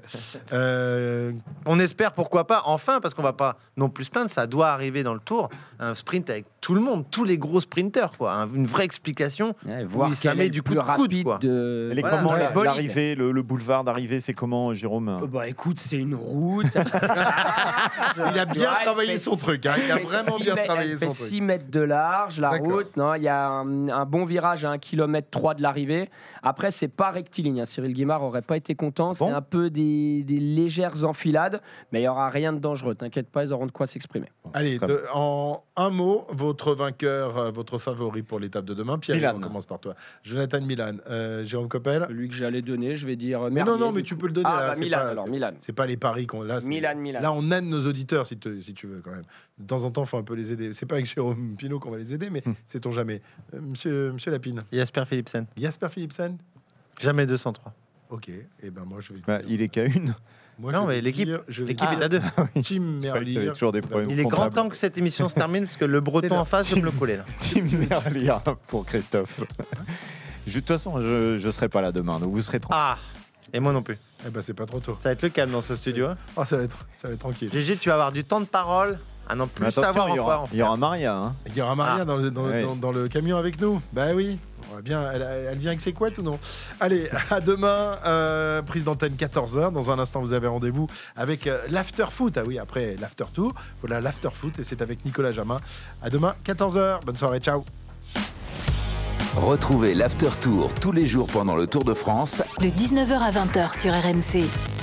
Euh, On espère, pourquoi pas, enfin, parce qu'on va pas non plus se plaindre, ça doit arriver dans le Tour, un sprint avec tout le monde, tous les gros sprinters, quoi. Un- une vraie explication. Ouais, où voir il ça quel met est du le coup plus de coude, rapide quoi. de. Elle est Voilà, comment c'est la- bolide. l'arrivée, le, le boulevard d'arrivée, c'est comment, Jérôme? Euh, Bah écoute, c'est une route. il a bien Ouais, travaillé elle son fait truc. hein. Il a Elle fait vraiment six bien mètres- travaillé elle son fait truc. six mètres de large, la D'accord. route. Non, il y a un, un bon virage à un kilomètre trois de l'arrivée. Après, c'est pas rectiligne. Hein. Cyril Guimard aurait pas été content. Bon. C'est un peu des, des légères enfilades, mais il y aura rien de dangereux. T'inquiète pas, ils auront de quoi s'exprimer. Allez, de, en un mot, votre vainqueur, euh, votre favori pour l'étape de demain. Pierre, Milan. On commence par toi. Jonathan Milan, euh, Jérôme Coppel. Celui que j'allais donner, je vais dire. Euh, mais non, non, mais tu peux le donner. Ah, là, bah, c'est Milan. Pas, alors c'est, Milan. C'est pas les paris qu'on là. Milan, Milan. Là, on aide nos auditeurs si, te, si tu veux quand même. De temps en temps, faut un peu les aider. C'est pas avec Jérôme Pinault qu'on va les aider, mais hum. sait-on jamais. Euh, monsieur, monsieur Lapine. Jasper Philipsen. Jasper Philipsen. Jamais deux cent trois. Ok. Et eh ben moi je vais. Bah, il est qu'à une. Moi, non, mais l'équipe, dire, l'équipe est à deux. Tim Merlier. Il est grand temps que cette émission se termine parce que le breton en face veut me le coller. Tim Merlier pour Christophe. De toute façon, je ne serai pas là demain, donc vous serez tranquille. Ah, et moi non plus. Eh ben c'est pas trop tôt. Ça va être le calme dans ce studio. Hein. Oh, ça va être, ça va être tranquille. Gégé, tu vas avoir du temps de parole. À n'en plus savoir il y aura, en il y aura Maria. Hein. Il y aura Maria ah. dans, le, dans, ouais. dans, dans le camion avec nous. Bah oui. On va bien. Elle, elle vient avec ses couettes ou non? Allez, à demain. Euh, prise d'antenne quatorze heures. Dans un instant, vous avez rendez-vous avec euh, l'after foot. Ah oui, après l'after tour. Voilà l'after foot et c'est avec Nicolas Jamin. À demain, quatorze heures. Bonne soirée. Ciao. Retrouvez l'after tour tous les jours pendant le Tour de France. De dix-neuf heures à vingt heures sur R M C.